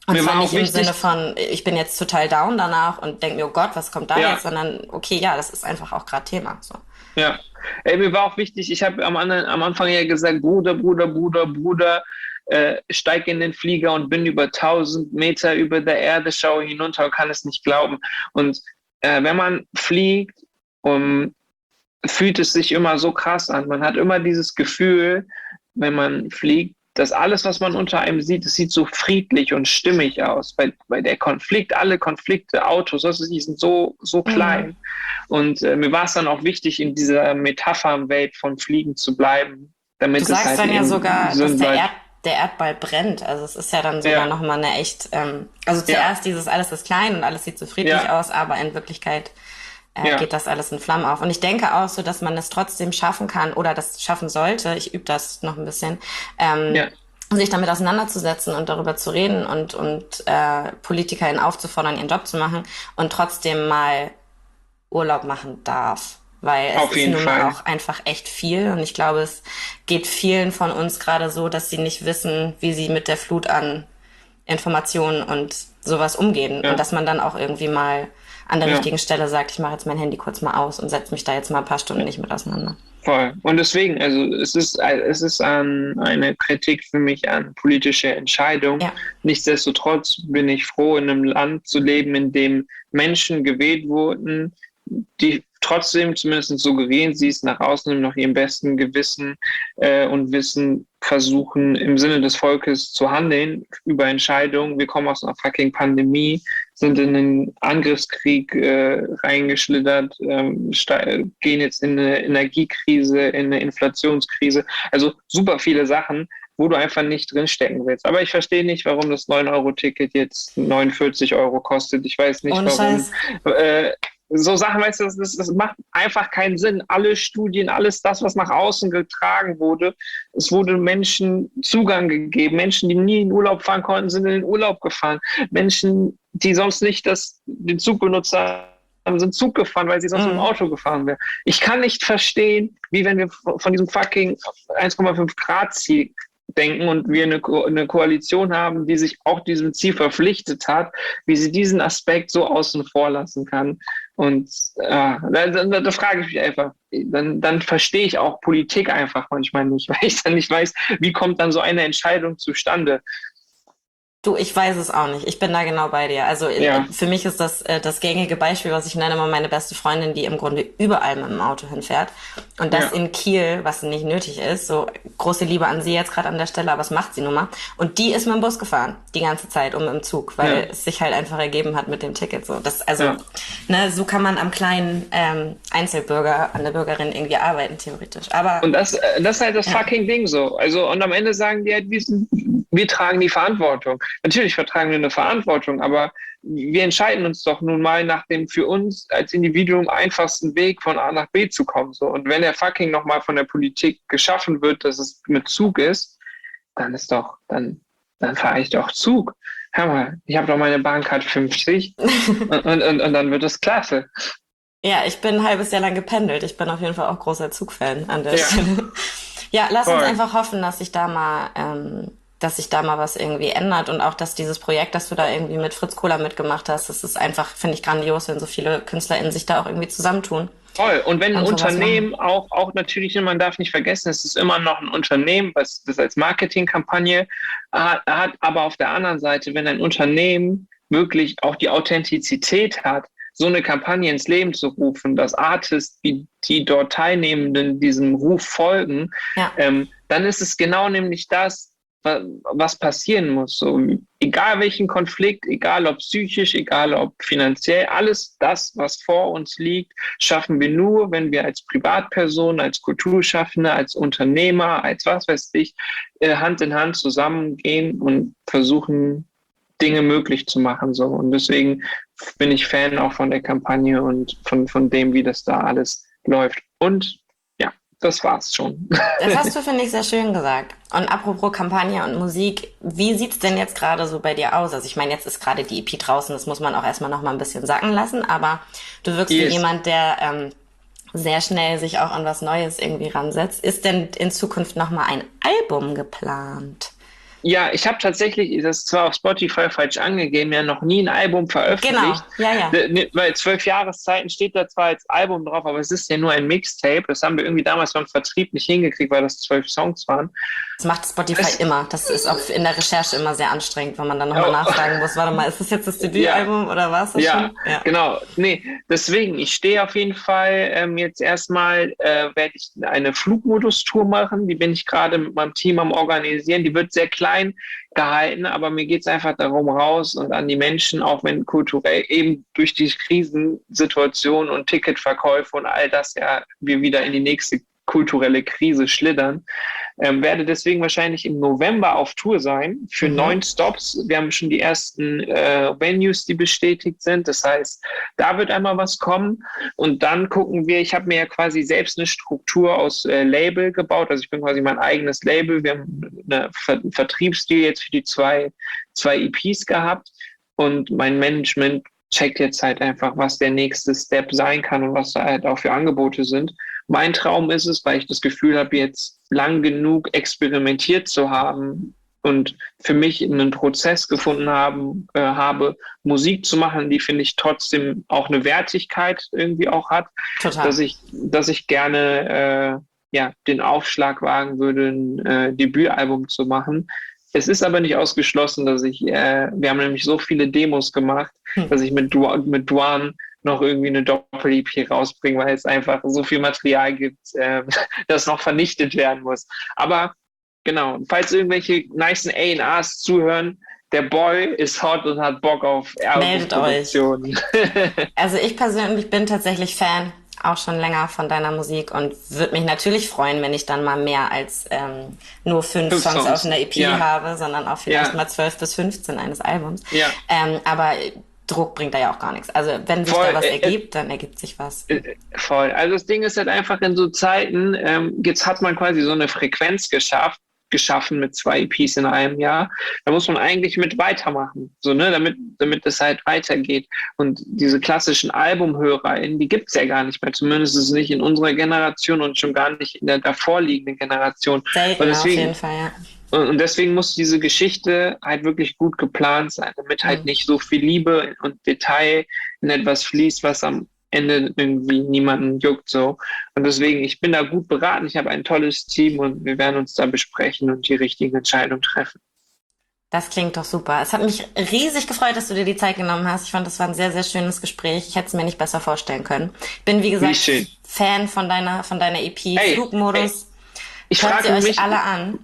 Und Mir zwar war auch nicht im wichtig, Sinne von, ich bin jetzt total down danach und denke mir, oh Gott, was kommt da jetzt, ja, sondern okay, ja, das ist einfach auch gerade Thema. So. ja. Ey, mir war auch wichtig, ich habe am, anderen- am Anfang ja gesagt, Bruder, Bruder, Bruder, Bruder, äh, steig in den Flieger und bin über tausend Meter über der Erde, schaue hinunter und kann es nicht glauben. Und äh, wenn man fliegt, um, fühlt es sich immer so krass an. Man hat immer dieses Gefühl, wenn man fliegt, dass alles, was man unter einem sieht, es sieht so friedlich und stimmig aus. Weil, weil der Konflikt, alle Konflikte, Autos, also die sind so, so Mhm. klein. Und äh, mir war es dann auch wichtig, in dieser Metapherwelt von Fliegen zu bleiben, Du damit es sagst halt dann ja eben sogar, dass Sinn der Erd, bleibt. der Erdball brennt. Also es ist ja dann sogar Ja, nochmal eine echt, ähm, also ja, zuerst dieses alles ist klein und alles sieht so friedlich ja, aus, aber in Wirklichkeit äh, ja, geht das alles in Flammen auf. Und ich denke auch so, dass man es trotzdem schaffen kann oder das schaffen sollte, ich übe das noch ein bisschen, ähm, ja, sich damit auseinanderzusetzen und darüber zu reden und, und äh, PolitikerInnen aufzufordern, ihren Job zu machen und trotzdem mal Urlaub machen darf. Weil es auf ist jeden nun mal Fall. auch einfach echt viel. Und ich glaube, es geht vielen von uns gerade so, dass sie nicht wissen, wie sie mit der Flut an Informationen und sowas umgehen. Und Ja, dass man dann auch irgendwie mal an der ja. richtigen Stelle sagt, ich mache jetzt mein Handy kurz mal aus und setze mich da jetzt mal ein paar Stunden nicht mit auseinander. Voll. Und deswegen, also es ist, es ist an eine Kritik für mich an politische Entscheidungen. Ja, Nichtsdestotrotz bin ich froh, in einem Land zu leben, in dem Menschen gewählt wurden, die trotzdem zumindest suggerieren sie es nach außen nach ihrem besten Gewissen äh, und Wissen versuchen, im Sinne des Volkes zu handeln über Entscheidungen. Wir kommen aus einer fucking Pandemie, sind in einen Angriffskrieg äh, reingeschlittert, ähm, gehen jetzt in eine Energiekrise, in eine Inflationskrise. Also super viele Sachen, wo du einfach nicht drinstecken willst. Aber ich verstehe nicht, warum das neun-Euro-Ticket jetzt neunundvierzig Euro kostet. Ich weiß nicht, ohne warum. Scheiß. Äh, so Sachen, weißt du, das, das, das macht einfach keinen Sinn. Alle Studien, alles das, was nach außen getragen wurde, es wurde Menschen Zugang gegeben. Menschen, die nie in Urlaub fahren konnten, sind in den Urlaub gefahren. Menschen, die sonst nicht das, den Zug benutzt haben, sind Zug gefahren, weil sie sonst mit dem Mhm. Auto gefahren wären. Ich kann nicht verstehen, wie wenn wir von diesem fucking eins Komma fünf Grad Ziel denken und wir eine, Ko eine Koalition haben, die sich auch diesem Ziel verpflichtet hat, wie sie diesen Aspekt so außen vor lassen kann. Und äh, da, da, da frage ich mich einfach, dann, dann verstehe ich auch Politik einfach manchmal nicht, weil ich dann nicht weiß, wie kommt dann so eine Entscheidung zustande. Du, ich weiß es auch nicht. Ich bin da genau bei dir. Also äh, Ja, für mich ist das äh, das gängige Beispiel, was ich nenne, immer meine beste Freundin, die im Grunde überall mit dem Auto hinfährt. Und das ja, in Kiel, was nicht nötig ist. So große Liebe an sie jetzt gerade an der Stelle, aber es macht sie nun mal. Und die ist mit dem Bus gefahren, die ganze Zeit, um im Zug, weil ja, es sich halt einfach ergeben hat mit dem Ticket. So, das, also, ja. ne, so kann man am kleinen ähm, Einzelbürger, an der Bürgerin irgendwie arbeiten, theoretisch. Aber Und das, äh, das ist halt das ja, fucking Ding so. Also, und am Ende sagen die halt, wir, sind, wir tragen die Verantwortung. Natürlich vertragen wir eine Verantwortung, aber wir entscheiden uns doch nun mal nach dem für uns als Individuum einfachsten Weg von A nach B zu kommen. So. Und wenn der fucking nochmal von der Politik geschaffen wird, dass es mit Zug ist, dann ist doch, dann, dann fahre ich doch Zug. Hör mal, ich habe doch meine Bahncard fünfzig und, und, und, und dann wird es klasse. ja, ich bin ein halbes Jahr lang gependelt. Ich bin auf jeden Fall auch großer Zugfan an der Ja, Stelle. Ja, lass uns voll. einfach hoffen, dass sich da mal, ähm, dass sich da mal was irgendwie ändert und auch, dass dieses Projekt, das du da irgendwie mit Fritz Kohler mitgemacht hast, das ist einfach, finde ich, grandios, wenn so viele KünstlerInnen sich da auch irgendwie zusammentun Voll. Und wenn ein und sowas machen. Unternehmen auch, auch natürlich, man darf nicht vergessen, es ist immer noch ein Unternehmen, was das als Marketingkampagne hat, hat, aber auf der anderen Seite, wenn ein Unternehmen wirklich auch die Authentizität hat, so eine Kampagne ins Leben zu rufen, dass Artists, die, die dort Teilnehmenden diesem Ruf folgen, Ja, ähm, dann ist es genau nämlich das, was passieren muss. So, egal welchen Konflikt, egal ob psychisch, egal ob finanziell, alles das, was vor uns liegt, schaffen wir nur, wenn wir als Privatperson, als Kulturschaffende, als Unternehmer, als was weiß ich, Hand in Hand zusammengehen und versuchen, Dinge möglich zu machen. So. Und deswegen bin ich Fan auch von der Kampagne und von, von dem, wie das da alles läuft. Und ja, das war's schon. das hast du, finde ich, sehr schön gesagt. Und apropos Kampagne und Musik, wie sieht's denn jetzt gerade so bei dir aus? Also ich meine, jetzt ist gerade die E P draußen, das muss man auch erstmal noch mal ein bisschen sacken lassen, aber du wirkst wie Yes. jemand, der ähm, sehr schnell sich auch an was Neues irgendwie ransetzt. Ist denn in Zukunft noch mal ein Album geplant? Ja, ich habe tatsächlich, das ist zwar auf Spotify falsch angegeben, ja noch nie ein Album Genau, veröffentlicht. ja, ja. Ne, ne, Weil zwölf Jahreszeiten steht da zwar als Album drauf, aber es ist ja nur ein Mixtape. Das haben wir irgendwie damals beim Vertrieb nicht hingekriegt, weil das zwölf Songs waren. Das macht Spotify Es, immer. Das ist auch in der Recherche immer sehr anstrengend, wenn man dann nochmal oh, nachfragen muss, warte mal, ist das jetzt das ja, Debütalbum oder war es das ja, schon? Ja. genau. Nee, deswegen, ich stehe auf jeden Fall ähm, jetzt erstmal, äh, werde ich eine Flugmodus-Tour machen. Die bin ich gerade mit meinem Team am Organisieren. Die wird sehr klein gehalten, aber mir geht es einfach darum, raus und an die Menschen, auch wenn kulturell eben durch die Krisensituation und Ticketverkäufe und all das ja wir wieder in die nächste kulturelle Krise schlittern, ähm, werde deswegen wahrscheinlich im November auf Tour sein für Mhm. neun Stops. Wir haben schon die ersten äh, Venues, die bestätigt sind. Das heißt, da wird einmal was kommen und dann gucken wir, ich habe mir ja quasi selbst eine Struktur aus äh, Label gebaut. Also ich bin quasi mein eigenes Label. Wir haben eine Ver einen Vertriebsdeal jetzt für die zwei, zwei E Ps gehabt und mein Management checkt jetzt halt einfach, was der nächste Step sein kann und was da halt auch für Angebote sind. Mein Traum ist es, weil ich das Gefühl habe, jetzt lang genug experimentiert zu haben und für mich einen Prozess gefunden haben, äh, habe, Musik zu machen, die, finde ich, trotzdem auch eine Wertigkeit irgendwie auch hat, Total. dass ich, dass ich gerne äh, ja, den Aufschlag wagen würde, ein äh, Debütalbum zu machen. Es ist aber nicht ausgeschlossen, dass ich, äh, wir haben nämlich so viele Demos gemacht, Hm. dass ich mit, Du mit Duan noch irgendwie eine Doppel-E P rausbringen, weil es einfach so viel Material gibt, äh, das noch vernichtet werden muss. Aber genau, falls irgendwelche nice A und Rs zuhören, der Boy ist hot und hat Bock auf Meldet euch. Albumproduktion. Also ich persönlich bin tatsächlich Fan, auch schon länger von deiner Musik und würde mich natürlich freuen, wenn ich dann mal mehr als ähm, nur fünf Fünf Songs Songs. auf einer E P Ja. habe, sondern auch vielleicht Ja. mal zwölf bis fünfzehn eines Albums. Ja. Ähm, aber Druck bringt da ja auch gar nichts. Also wenn sich Voll, da was äh, ergibt, dann ergibt sich was. Äh, Voll. Also das Ding ist halt einfach in so Zeiten, ähm, jetzt hat man quasi so eine Frequenz geschafft, geschaffen mit zwei E Ps in einem Jahr. Da muss man eigentlich mit weitermachen, so, ne, damit, damit es halt weitergeht. Und diese klassischen AlbumhörerInnen, die gibt's ja gar nicht mehr. Zumindest ist es nicht in unserer Generation und schon gar nicht in der davorliegenden Generation. Selten Und auf deswegen, jeden Fall, ja. und und deswegen muss diese Geschichte halt wirklich gut geplant sein, damit halt Mhm. nicht so viel Liebe und Detail in etwas fließt, was am Ende irgendwie niemanden juckt, so. Und deswegen, ich bin da gut beraten. Ich habe ein tolles Team und wir werden uns da besprechen und die richtigen Entscheidungen treffen. Das klingt doch super. Es hat mich riesig gefreut, dass du dir die Zeit genommen hast. Ich fand, das war ein sehr, sehr schönes Gespräch. Ich hätte es mir nicht besser vorstellen können. Bin, wie Wie gesagt, schön. Fan von deiner, von deiner E P Ey, ey, Flugmodus. ich Hört sie frage euch mich, alle an.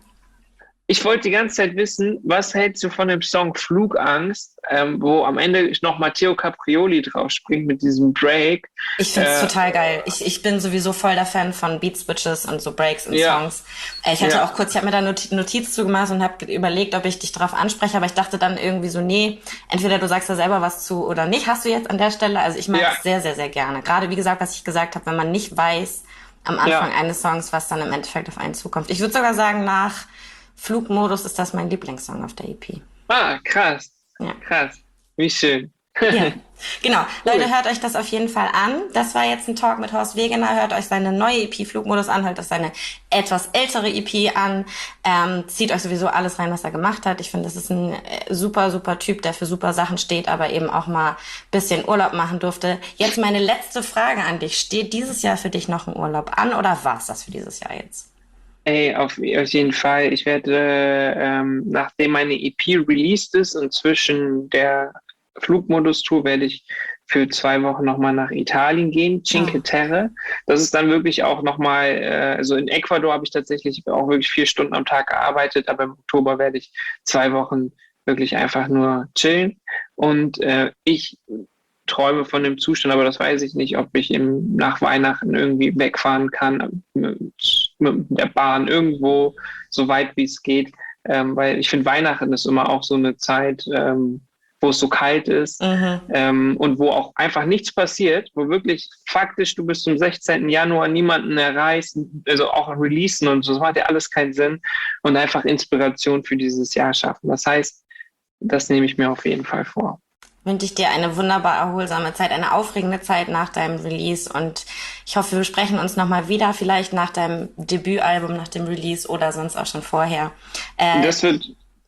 ich wollte die ganze Zeit wissen, was hältst du von dem Song Flugangst, ähm, wo am Ende noch Matteo Caprioli drauf springt mit diesem Break. Ich finde es Äh, total geil. Ich, ich bin sowieso voll der Fan von Beat Switches und so Breaks in Ja. Songs. Äh, Ich hatte Ja. auch kurz, ich habe mir da Not- Notiz zugemacht und habe überlegt, ob ich dich darauf anspreche, aber ich dachte dann irgendwie so, nee, entweder du sagst da selber was zu oder nicht. Hast du jetzt an der Stelle? Also ich mag Ja. es sehr, sehr, sehr gerne. Gerade wie gesagt, was ich gesagt habe, wenn man nicht weiß am Anfang Ja. eines Songs, was dann im Endeffekt auf einen zukommt. Ich würde sogar sagen, nach Flugmodus ist das mein Lieblingssong auf der E P. Ah, krass. Ja. Krass. Wie schön. Ja, genau. Cool. Leute, hört euch das auf jeden Fall an. Das war jetzt ein Talk mit Horst Wegener. Hört euch seine neue E P Flugmodus an, hört euch seine etwas ältere E P an. Ähm, zieht euch sowieso alles rein, was er gemacht hat. Ich finde, das ist ein äh, super, super Typ, der für super Sachen steht, aber eben auch mal ein bisschen Urlaub machen durfte. Jetzt meine letzte Frage an dich. Steht dieses Jahr für dich noch ein Urlaub an oder war's das für dieses Jahr jetzt? Ey, auf, auf jeden Fall. Ich werde, ähm, nachdem meine E P released ist und zwischen der Flugmodus-Tour werde ich für zwei Wochen nochmal nach Italien gehen, Cinque Ah. Terre. Das ist dann wirklich auch nochmal, äh, also in Ecuador habe ich tatsächlich auch wirklich vier Stunden am Tag gearbeitet, aber im Oktober werde ich zwei Wochen wirklich einfach nur chillen. Und äh, ich träume von dem Zustand, aber das weiß ich nicht, ob ich im, nach Weihnachten irgendwie wegfahren kann mit, mit der Bahn irgendwo, so weit wie es geht. Ähm, weil ich finde, Weihnachten ist immer auch so eine Zeit, ähm, wo es so kalt ist Mhm. ähm, und wo auch einfach nichts passiert, wo wirklich faktisch du bis zum sechzehnten Januar niemanden erreichst, also auch releasen und so, das macht ja alles keinen Sinn und einfach Inspiration für dieses Jahr schaffen. Das heißt, das nehme ich mir auf jeden Fall vor. Wünsche ich dir eine wunderbar erholsame Zeit, eine aufregende Zeit nach deinem Release und ich hoffe, wir sprechen uns nochmal wieder, vielleicht nach deinem Debütalbum, nach dem Release oder sonst auch schon vorher. Äh, Das wird,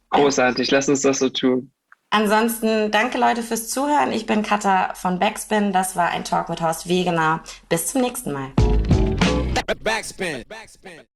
Großartig, lass uns das so tun. Ansonsten danke Leute fürs Zuhören. Ich bin Katha von Backspin. Das war ein Talk mit Horst Wegener. Bis zum nächsten Mal. Backspin. Backspin.